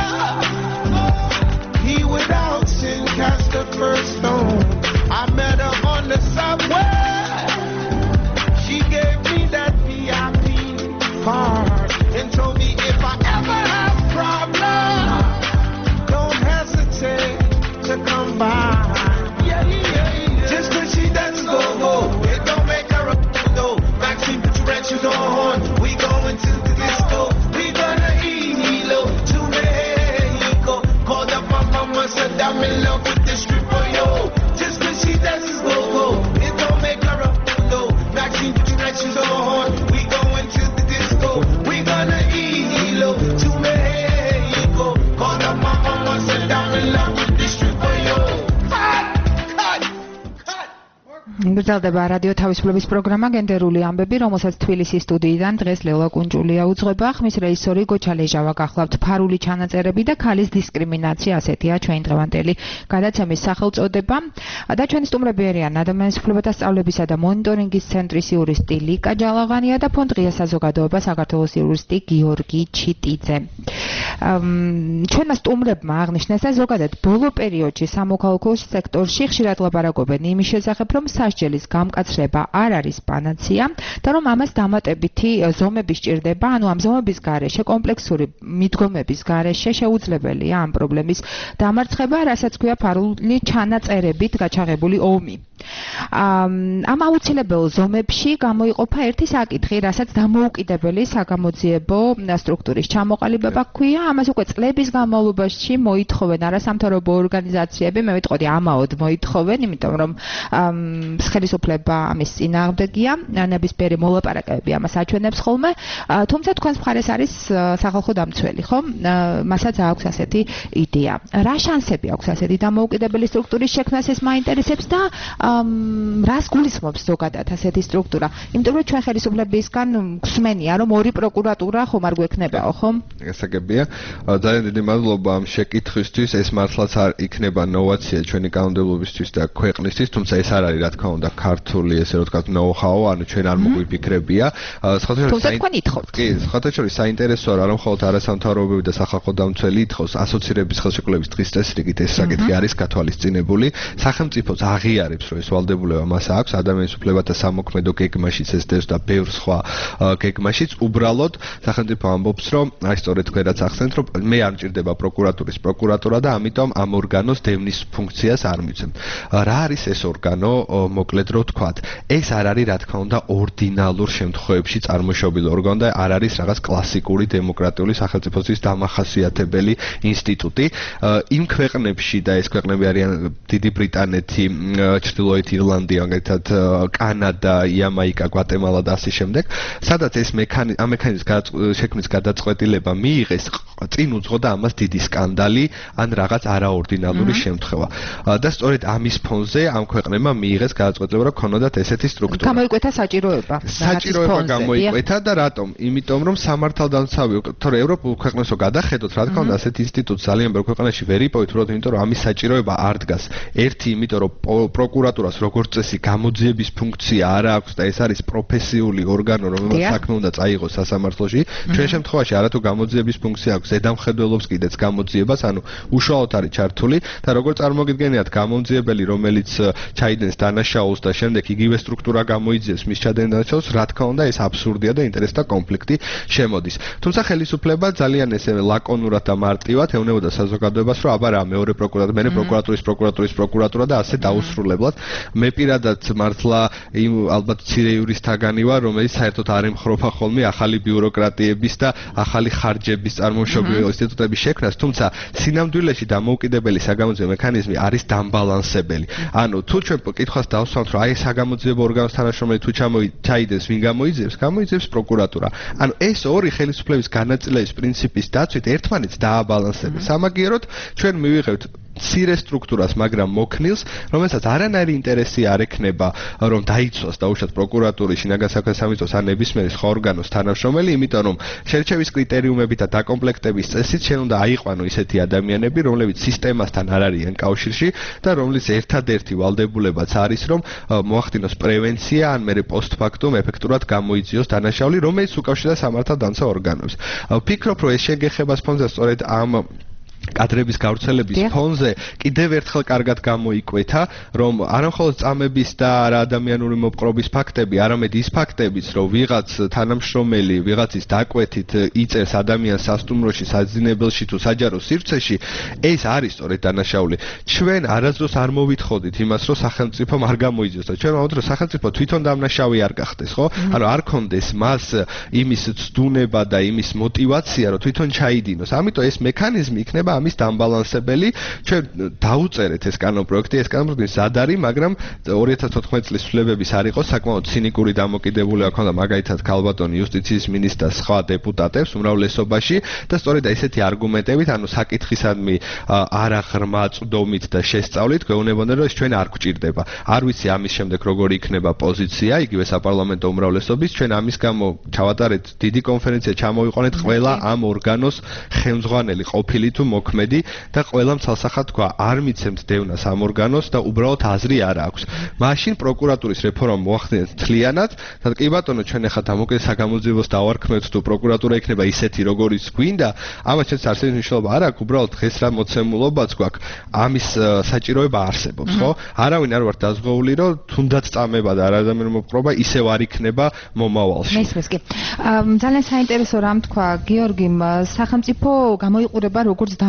He without sin cast the first stone. I met her on the subway. She gave me that V I P card and told me if I ever have problems, don't hesitate to come by. Yeah, yeah, yeah. Just cause she doesn't go, go, it don't make her a no. Maxine, put your ratchets on, we going to the disco. We gonna E-Lo to Mexico. Called up my mama, said I'm in love with this stripper, yo. Just cause she dances go, go, it don't make her a no. Maxine, put your ratchets on, we going to the disco. We gonna E-Lo to Mexico. Called up my mama, said I'm in love with this stripper, yo. Cut, cut, cut. გრძელდება რადიო თავისუფლების პროგრამა გენდერული ამბები, რომელსაც თბილისის სტუდიიდან დღეს ლელა კუნჭულია უძღვება. ხმის რეჟისორი გოჩა ლეჟავა, გახლავთ ფარული ჩანაწერები და ქალის დისკრიმინაცია, ასეთია ჩვენ დღევანდელი გადაცემის სახელწოდება. და ჩვენი სტუმრები არიან ადამიანის უფლებათა სწავლებისა და მონიტორინგის ცენტრის იურისტი ლიკა ჯალაღანია და ფონდ ღია საზოგადოება საქართველოს იურისტი გიორგი ჩიტიძე. ჩვენმა სტუმრებმა აღნიშნეს, რომ ზოგადად ბოლო პერიოდში სამოქალაქო სექტორში ხშირად ლაპარაკობენ იმის შესახებ, რომ სასჯელის გამკაცრება არ არის პანაცეა და რომ ამას დამატებითი ზომები სჭირდება, ანუ ამ ზომების გარეშე კომპლექსური მიდგომების გარეშე შეუძლებელია ამ პრობლემის დამარცხება, რასაც ქვია ფარული ჩანაწერებით გაჩაღებული ომი. ამ აუცილებელ ზომებში გამოიყოფა ერთი საკითხი, რასაც დამოუკიდებელი საგამოძიებო სტრუქტურის ჩამოყალიბება ჰქვია. ამას უკვე წლების განმავლობაში მოითხოვენ არასამთავრობო ორგანიზაციები, მე ვიტყოდი ამაოდ მოითხოვენ, იმიტომ რომ ხელისუფლება ამის წინააღმდეგია, ნებისმიერი მოლაპარაკებები ამას აჩვენებს ხოლმე, თუმცა თქვენს მხარეს არის სახალხო დამცველი, ხო? მასაც აქვს ასეთი იდეა. რა შანსები აქვს ასეთი დამოუკიდებელი სტრუქტურის შექმნას, ეს მაინტერესებს და რას გულისხმობს ზოგადად ასეთი სტრუქტურა? იმიტომ რომ ჩვენ ხელისუფლებისგან გვსმენია, რომ ორი პროკურატურა ხომ არ გვექნებაო, ხო? გასაგებია. ძალიან დიდი მადლობა ამ შეკითხვისთვის. ეს მართლაც არ იქნება ნოვაცია ჩვენი კანონმდებლობისთვის და ქვეყნისთვის, თუმცა ეს არ არის რა თქმა უნდა ქართული, ესე რომ ვთქვათ, ნოუ-ჰაუ, ანუ ჩვენ არ მოგვიფიქრებია. თუმცა თქვენ ითხოვთ. კი, სხვათა შორის საინტერესოა რა, რომ მხოლოდ არასამთავრობოები და სახალხო დამცველი ითხოვს ასოცირების ხელშეკრულების დღის წესრიგით ეს საკითხი არის გათვალისწინებული. სახელმწიფოც აღიარებს, რომ ეს ვალდებულება მას აქვს ადამიანის უფლებათა სამოქმედო გეგმაშიც ეს დევს და ბევრ სხვა გეგმაშიც. უბრალოდ სახელმწიფო ამბობს, რომ აი სწორედ თქვენ რაც ახსენეთ, რომ მე არ მჭირდება პროკურატურის პროკურატურა და ამიტომ ამ ორგანოს დევნის ფუნქციას არ მივცემ. რა არის ეს ორგანო? მოკლედ რო ვთქვათ, ეს არ არის რა თქმა უნდა ორდინალურ შემთხვევებში წარმოშობილი ორგანო და არ არის რაღაც კლასიკური დემოკრატიული სახელმწიფოსთვის დამახასიათებელი ინსტიტუტი. იმ ქვეყნებში და ეს ქვეყნები არიან დიდი ბრიტანეთი, ჩრდილოეთ ირლანდია, მაგალითად კანადა, იამაიკა, გვატემალა და ასე შემდეგ, სადაც ეს მექანიზმი ამ მექანიზმის შექმნის გადაწყვეტილება მიიღეს, წინ უძღოდა ამას დიდი სკანდალი ან რაღაც არაორდინალური შემთხვევა. და სწორედ ამის ფონზე ამ ქვეყნებმა მიიღეს გადაწყვეტილება, რომ ქონოდათ ესეთი სტრუქტურა. გამოიკვეთა საჭიროება. საჭიროება გამოიკვეთა და რატომ? იმიტომ რომ სამართალდამცავი, თორე ევროპულ ქვეყნებსო გადახედოთ, რა თქმა უნდა, ასეთ ინსტიტუტს ძალიან ბევრ ქვეყანაში ვერ იპოვეთ, უბრალოდ იმიტომ რომ ამის საჭიროება არ დგას. ერთი, იმიტომ რომ პროკურატურას როგორც წესი გამოძიების ფუნქცია არ აქვს და ეს არის პროფესიული ორგანო, რომელსაც საქმე უნდა წაიღოს სასამართლოში. ჩვენ შემთხვევაში არათუ გამოძიების ფუნქცია აქვს, ზედამხედველობს კიდეც გამოძიებას, ანუ უშუალოდ არის ჩართული და როგორ წარმოგიდგენიათ გამომძიებელი, რომელიც ჩაიდენს დანაშაულს და შემდეგ იგივე სტრუქტურა გამოიძიებს მის ჩადენილ დანაშაულს, რა თქმა უნდა, ეს აბსურდია და ინტერესთა კონფლიქტი შემოდის. თუმცა ხელისუფლება ძალიან ესე ლაკონურად და მარტივად ეუბნებოდა საზოგადოებას, რომ აბა რა, მეორე პროკურატურა, მე პროკურატურის პროკურატურის პროკურატურა და ასე დაუსრულებლად. მე პირადად მართლა იმ ალბათ მცირე იურისტთაგანი ვარ, რომელიც საერთოდ არ ემხრობა ხოლმე ახალი ბიუროკრატიების და ახალი ხარჯების წარმოშობილი ინსტიტუტების შექმნას, თუმცა სინამდვილეში დამოუკიდებელი საგამოძიებო მექანიზმი არის დამბალანსებელი. ანუ თუ ჩვენ კითხვას დავსვამთ, რომ აი საგამოძიებო ორგანოს თანაშრომელი თუ ჩაიდენს, ვინ გამოიძიებს? გამოიძიებს პროკურატურა. ანუ ეს ორი ხელისუფლების განაწილების პრინციპის დაცვით ერთმანეთს დააბალანსებს. სამაგიეროდ ჩვენ მივიღებთ მცირე სტრუქტურას, მაგრამ მოქნილს, რომელსაც არანაირი ინტერესი არ ექნება, რომ დაიცვას დაუშვათ პროკურატურის, შინაგან საქმეთა სამინისტროს ან ნებისმიერი სხვა ორგანოს თანამშრომელი, იმიტომ რომ შერჩევის კრიტერიუმები და დაკომპლექტების წესით შენ უნდა აიყვანო ისეთი ადამიანები, რომლებიც სისტემასთან არ არიან კავშირში და რომლის ერთადერთი ვალდებულებაც არის, რომ მოახდინოს პრევენცია ან მერე პოსტფაქტუმ ეფექტურად გამოიძიოს დანაშაული, რომელიც უკავშირდება სამართალდამცავ ორგანოებს. ვფიქრობ, რომ ეს შეგეხებას ფონზე სწორედ ამ კადრების გავრცელების ფონზე კიდევ ერთხელ კარგად გამოიკვეთა, რომ არამხოლოდ წამების და არა ადამიანური მოპყრობის ფაქტები, არამედ ის ფაქტებიც, რომ ვიღაც თანამშრომელი ვიღაცის დაკვეთით იწერს ადამიანს სასტუმროში, საძინებელში თუ საჯარო სივრცეში, ეს არის სწორედ დანაშაული. ჩვენ არასდროს არ მოვითხოვდით იმას, რომ სახელმწიფომ არ გამოიძიოს და ჩვენ ვამბობთ, რომ სახელმწიფო თვითონ დამნაშავე არ გახდეს, ხო? ანუ არ კონდეს მას იმის ცდუნება და იმის мотиваცია, რომ თვითონ ჩაიდინოს. ამიტომ ეს მექანიზმი იქნება ამის დამბალანსებელი. ჩვენ დაუწერეთ ეს კანონპროექტი, ეს კანონპროექტი ზად არის, მაგრამ ორი ათას ოთხმეტი წლის ცვლილებების არ იყო საკმაოდ ცინიკური დამოკიდებულება ჰქონდა მაგალითად ქალბატონი იუსტიციის მინისტრს სხვა დეპუტატებს უმრავლესობაში და სწორედ ესეთი არგუმენტებით, ანუ საკითხისადმი არაღრმა წვდომით და შესწავლით გვეუბნებოდნენ, რომ ეს ჩვენ არ გვჭირდება. არ ვიცი ამის შემდეგ როგორი იქნება პოზიცია, იგივე საპარლამენტო უმრავლესობის, ჩვენ ამის გამო ჩავატარეთ დიდი კონფერენცია, ჩამოვიყვანეთ ყველა ამ ორგანოს ხელმძღვანელი, ყოფილი თუ მოქმედი და ყველამ ცალსახად თქვა, არ მიცემთ დევნას ამ ორგანოს და უბრალოდ აზრი არ აქვს. მაშინ პროკურატურის რეფორმა მოახდინეთ მთლიანად და კი ბატონო, ჩვენ ახლა დამოკიდებული საგამოძიებოს დავარქმევთ თუ პროკურატურა იქნება ისეთი როგორიც გვინდა, ამას ჩვენს არსებითი მნიშვნელობა არ აქვს, უბრალოდ დღეს რა მოცემულობაც გვაქვს, ამის საჭიროება არსებობს, ხო? არავინ არ ვარ დაზღვეული, რომ თუნდაც წამება და არადამიანური მოპყრობა ისევ არ იქნება მომავალში. მესმის კი. ძალიან საინტერესო რამ თქვა გიორგიმ, სახელმწიფო გამოიყურება როგორც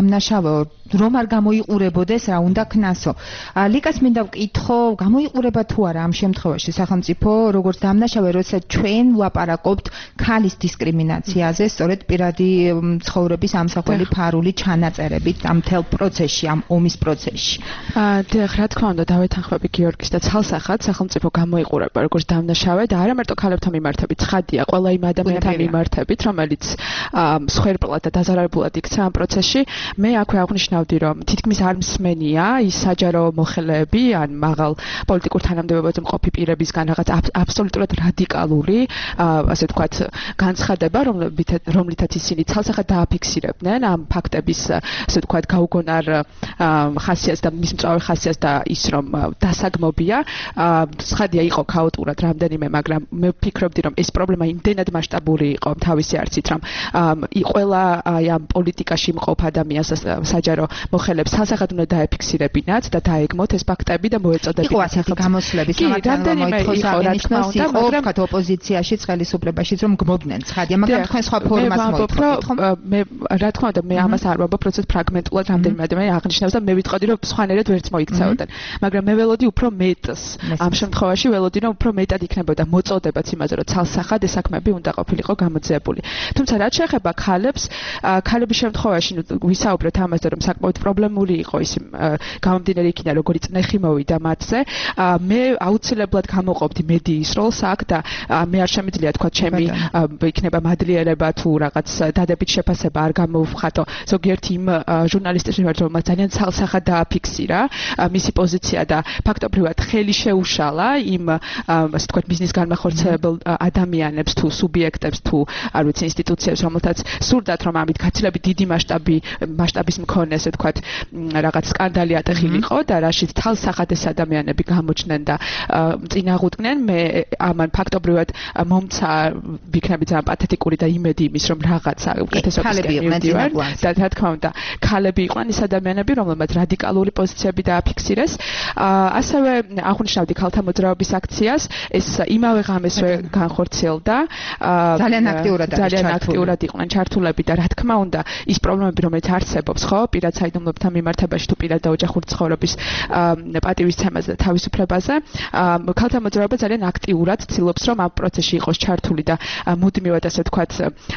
დამნაშავეო, რომ არ გამოიყურებოდეს, რა უნდა ქნასო. ლიკას მინდა ვკითხო, გამოიყურება თუ არა ამ შემთხვევაში სახელმწიფო, როგორც დამნაშავე, როცა ჩვენ ვლაპარაკობთ ქალის დისკრიმინაციაზე, სწორედ პირადი ცხოვრების ამსახველი ფარული ჩანაწერებით ამ მთელ პროცესში, ამ ომის პროცესში. დიახ, რა თქმა უნდა, დავეთანხმები გიორგის და ცალსახად სახელმწიფო გამოიყურება როგორც დამნაშავე და არა მარტო ქალებთან მიმართებით, ცხადია, ყველა იმ ადამიანთან მიმართებით, რომელიც მსხვერპლად და დაზარალებლად იქცა ამ პროცესში. მე აქვე აღნიშნავდი, რომ თითქმის არ მსმენია ის საჯარო მოხელეები ან მაღალ პოლიტიკურ თანამდებობაზე მყოფი პირებისგან რაღაც აბსოლუტურად რადიკალური, ასე ვთქვათ, განცხადება, რომლითაც ისინი ცალსახად დააფიქსირებდნენ ამ ფაქტების, ასე ვთქვათ, გაუგონარ ხასიათს და მის მწვავე ხასიათს და ის რომ დასაგმობია. ცხადია, იყო ქაოტურად რამდენიმე, მაგრამ მე ვფიქრობდი, რომ ეს პრობლემა იმდენად მასშტაბური იყო თავისი არცით, რომ ყველა ამ პოლიტიკაში მყოფ ადამიანს საჯარო მოხელებს ცალსახად უნდა დაეფიქსირებინათ და დაეგმოთ ეს ფაქტები და მოეწოდებინათ. იყო ასეთი გამოსვლები, სამართალო მოითხოვს აღნიშნოს, იყო ვთქვათ ოპოზიციაში, ხელისუფლებაშიც რომ გმობდნენ ცხადია, მაგრამ თქვენ სხვა ფორმას მოითხოვთ. მე რა თქმა უნდა, მე ამას არ ვამბობ, პროცესს ფრაგმენტულად რამდენიმე ადამიანი აღნიშნავს და მე ვიტყოდი, რომ სხვანაირად ვერც მოიქცეოდნენ. მაგრამ მე ველოდი უფრო მეტს. ამ შემთხვევაში ველოდი, რომ უფრო მეტად იქნებოდა მოწოდებაც იმაზე, რომ ცალსახად ეს საქმეები უნდა ყოფილიყო გამოძიებული. თუმცა რაც შეეხება ქალებს, ქალების შემთხვევაში ვისაუბრეთ ამაზე, რომ საკმაოდ პრობლემური იყო ის გამომდინარე იქიდან, როგორი წნეხი მოვიდა მათზე. მე აუცილებლად გამოყოფდი მედიის როლს აქ და მე არ შემიძლია თქვა ჩემი იქნება მადლიერება თუ რაღაც დადებით შეფასება არ გამოვხატო ზოგიერთი იმ ჟურნალისტის მიმართ, რომელმაც ძალიან ცალსახად დააფიქსირა მისი პოზიცია და ფაქტობრივად ხელი შეუშალა იმ ასე ვთქვათ ბიზნეს განმახორციელებელ ადამიანებს თუ სუბიექტებს თუ არ ვიცი ინსტიტუციებს, რომელთაც სურდათ რომ ამით გაცილებით დიდი მასშტაბი მასშტაბის მქონე ასე ვთქვათ რაღაც სკანდალი ატეხილიყო და რაშიც თალსახად ეს ადამიანები გამოჩნდნენ და წინაღუდგნენ. მე ამან ფაქტობრივად მომცა ვიქნები ძალიან პათეტიკური და იმედი იმის, რომ რაღაცა უკეთესობისკენ მივდივარ და რა თქმა უნდა ქალები იყვნენ ის ადამიანები, რომლებმაც რადიკალური პოზიციები დააფიქსირეს. ასევე აღნიშნავდი ქალთა მოძრაობის აქციას, ეს იმავე ღამესვე განხორციელდა. ძალიან აქტიურად ძალიან აქტიურად იყვნენ ჩართულები და რა თქმა უნდა ის პრობლემები, რომელიც არსებობს, ხო, პირად საიდუმლოებთან მიმართებაში თუ პირად და ოჯახური ცხოვრების პატივისცემაზე და თავისუფლებაზე, ქალთა მოძრაობა ძალიან აქტიურად ცდილობს, რომ ამ პროცესში იყოს ჩართული და მუდმივად ასე ვთქვათ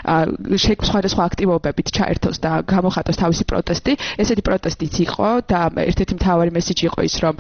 სხვადასხვა აქტივობებით ჩაერთოს და გამოხატოს თავისი პროტესტი. ესეთი პროტესტიც იყო და ერთ-ერთი მთავარი მესიჯი იყო ის, რომ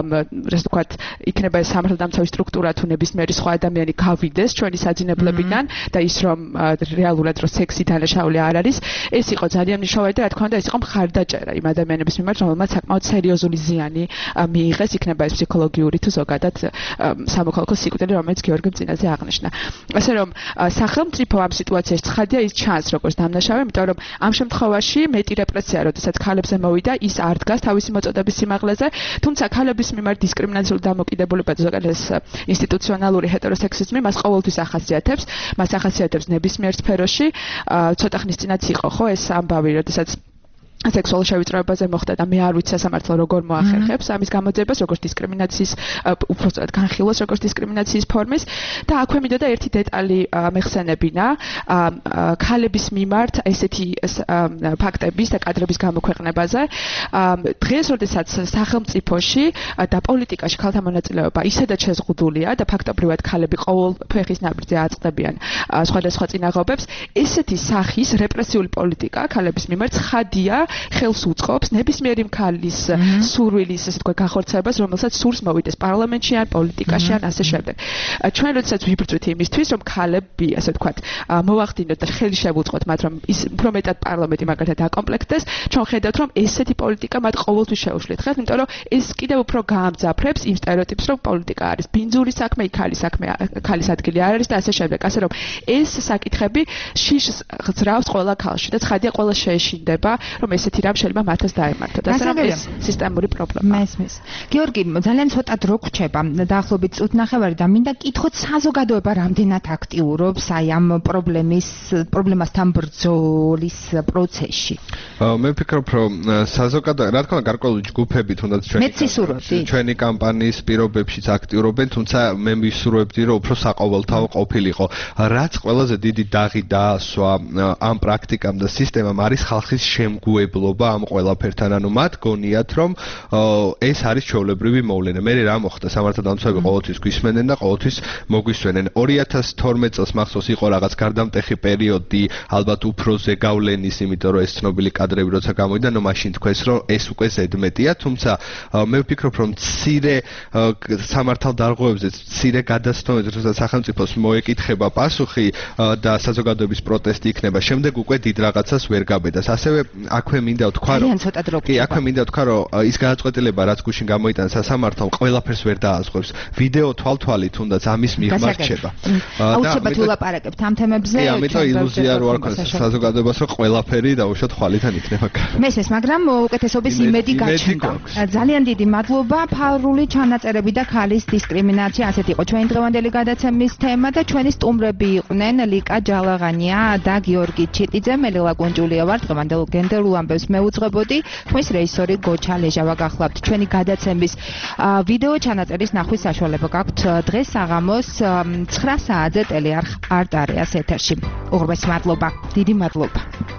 ასე ვთქვათ იქნება ეს სამართალდამცავი სტრუქტურა თუ ნებისმიერი სხვა ადამიანი გავიდეს ჩვენი საძინებლებიდან და ის რომ რეალურად რომ სექსი დანაშაული არ არის. ეს იყო ძალიან მნიშვნელოვანი და რა თქმა უნდა ეს იყო მხარდაჭერა იმ ადამიანების მიმართ, რომელმაც საკმაოდ სერიოზული ზიანი მიიღეს, იქნება ეს ფსიქოლოგიური თუ ზოგადად სამოქალაქო სიკვდილი, რომელიც გიორგიმ წინაზე აღნიშნა. ასე რომ სახელმწიფო ამ სიტუაციაში ცხადია ის ჩანს როგორც დამნაშავე, იმიტომ რომ ამ შემთხვევაში მეტი რეპრესია, როდესაც ქალებზე მოვიდა, ის არ დგას თავისი მოწოდების სიმაღლეზე, თუმცა ქალების მიმართ დისკრიმინაციული დამოკიდებულება და ზოგადად ეს ინსტიტუციონალური ჰეტეროსექსიზმი მას ყოველთვის ახასიათებს, მას ახასიათებს ნებისმიერ სფეროში. ცოტა ხნის წინაც იყო ხო ეს ამბავი, როდესაც სექსუალურ შევიწროებაზე მოხდა და მე არ ვიცი სასამართლო როგორ მოახერხებს ამის გამოძიებას, როგორც დისკრიმინაციის უბრალოდ განხილვას, როგორც დისკრიმინაციის ფორმის და აქვე მინდოდა ერთი დეტალი მეხსენებინა ქალების მიმართ ესეთი ფაქტების და კადრების გამოქვეყნებაზე. დღეს, როდესაც სახელმწიფოში და პოლიტიკაში ქალთა მონაწილეობა ისედაც შეზღუდულია და ფაქტობრივად ქალები ყოველ ფეხის ნაბიჯზე აწყდებიან სხვადასხვა წინაღობებს, ესეთი სახის რეპრესიული პოლიტიკა ქალების მიმართ ხადია ხელს უწყობს ნებისმიერი ქალის სურვილის ასე თქვა განხორციელებას, რომელსაც სურს მოვიდეს პარლამენტში ან პოლიტიკაში ან ასე შემდეგ. ჩვენ როდესაც ვიბრძვით იმისთვის, რომ ქალები ასე თქვა მოვახდინოთ და ხელი შევუწყოთ მათ, რომ ის უფრო მეტად პარლამენტი მაგალითად აკომპლექტდეს, ჩვენ ხედავთ, რომ ესეთი პოლიტიკა მათ ყოველთვის შეუშლით ხელს, იმიტომ რომ ეს კიდევ უფრო გაამძაფრებს იმ სტერეოტიპს, რომ პოლიტიკა არის ბინძური საქმე, ქალის საქმე, ქალის ადგილი არ არის და ასე შემდეგ. ასე რომ ეს საკითხები შიშს ძრავს ყველა ქალში და ცხადია ყველა შეეშინდება, რომ ესეთი რამ შეიძლება მათაც დაემართოთ. ასე რომ ეს სისტემური პრობლემაა. მესმის. გიორგი, ძალიან ცოტა დრო გრჩება, დაახლოებით წუთნახევარი და მინდა კითხოთ, საზოგადოება რამდენად აქტიურობს აი ამ პრობლემის პრობლემასთან ბრძოლის პროცესში? მე ვფიქრობ, რომ საზოგადოება, რა თქმა უნდა, გარკვეული ჯგუფები თუნდაც ჩვენი ჩვენი კამპანიის პირობებშიც აქტიურობენ, თუმცა მე ვისურვებდი, რომ უფრო საყოველთაო ყოფილიყო. რაც ყველაზე დიდი დაღი დაასვა ამ პრაქტიკამ და სისტემამ არის ხალხის შემგუება მოგებულობა ამ ყველაფერთან, ანუ მათ გონიათ რომ ეს არის ჩვეულებრივი მოვლენა. მე რა მოხდა სამართალდამცავები ყოველთვის გვისმენენ და ყოველთვის მოგვისვენენ. ორი ათას თორმეტ წელს მახსოვს იყო რაღაც გარდამტეხი პერიოდი, ალბათ უფრო ზეგავლენის, იმიტომ რომ ეს ცნობილი კადრები როცა გამოვიდა, ნუ მაშინ თქვეს რომ ეს უკვე ზედმეტია, თუმცა მე ვფიქრობ რომ მცირე სამართალდარღვევებზე, მცირე გადაცემებზე, როდესაც სახელმწიფოს მოეკითხება პასუხი და საზოგადოების პროტესტი იქნება, შემდეგ უკვე დიდ რაღაცას ვერ გაბედას. ასევე აქვე მინდა ვთქვა რომ კი, აქვე მინდა ვთქვა რომ ის გადაწყვეტილება რაც გუშინ გამოიტანა სასამართლომ ყველაფერს ვერ დააზღვევს. ვიდეო თვალთვალი თუნდაც ამის მიღმა რჩება. აუცილებლად ვილაპარაკებთ ამ თემებზე. კი, ამიტომ ილუზია რო არ ქონდეს საზოგადოებას რომ ყველაფერი დაუშვათ თვალიდან იქნება კარგი. მესმის, მაგრამ უკეთესობის იმედი გაჩნდა. ძალიან დიდი მადლობა. ფარული ჩანაწერები და ქალის დისკრიმინაცია, ასეთ იყო ჩვენი დღევანდელი გადაცემის თემა და ჩვენი სტუმრები იყვნენ ლიკა ჯალაღანია და გიორგი ჩიტიძე. მე ლელა კუნჯულია ვარ, დღევანდელ გენდერულ ამბებს მე უძღვებოდი. თქვენს რეჟისორი გოჩა ლეჟავა გახლავთ. ჩვენი გადაცემის ვიდეო ჩანაწერის ნახვის საშუალება გაქვთ დღეს საღამოს ცხრა საათზე ტელეარხ არტ არეას ეთერში. უღრმესი მადლობა. დიდი მადლობა.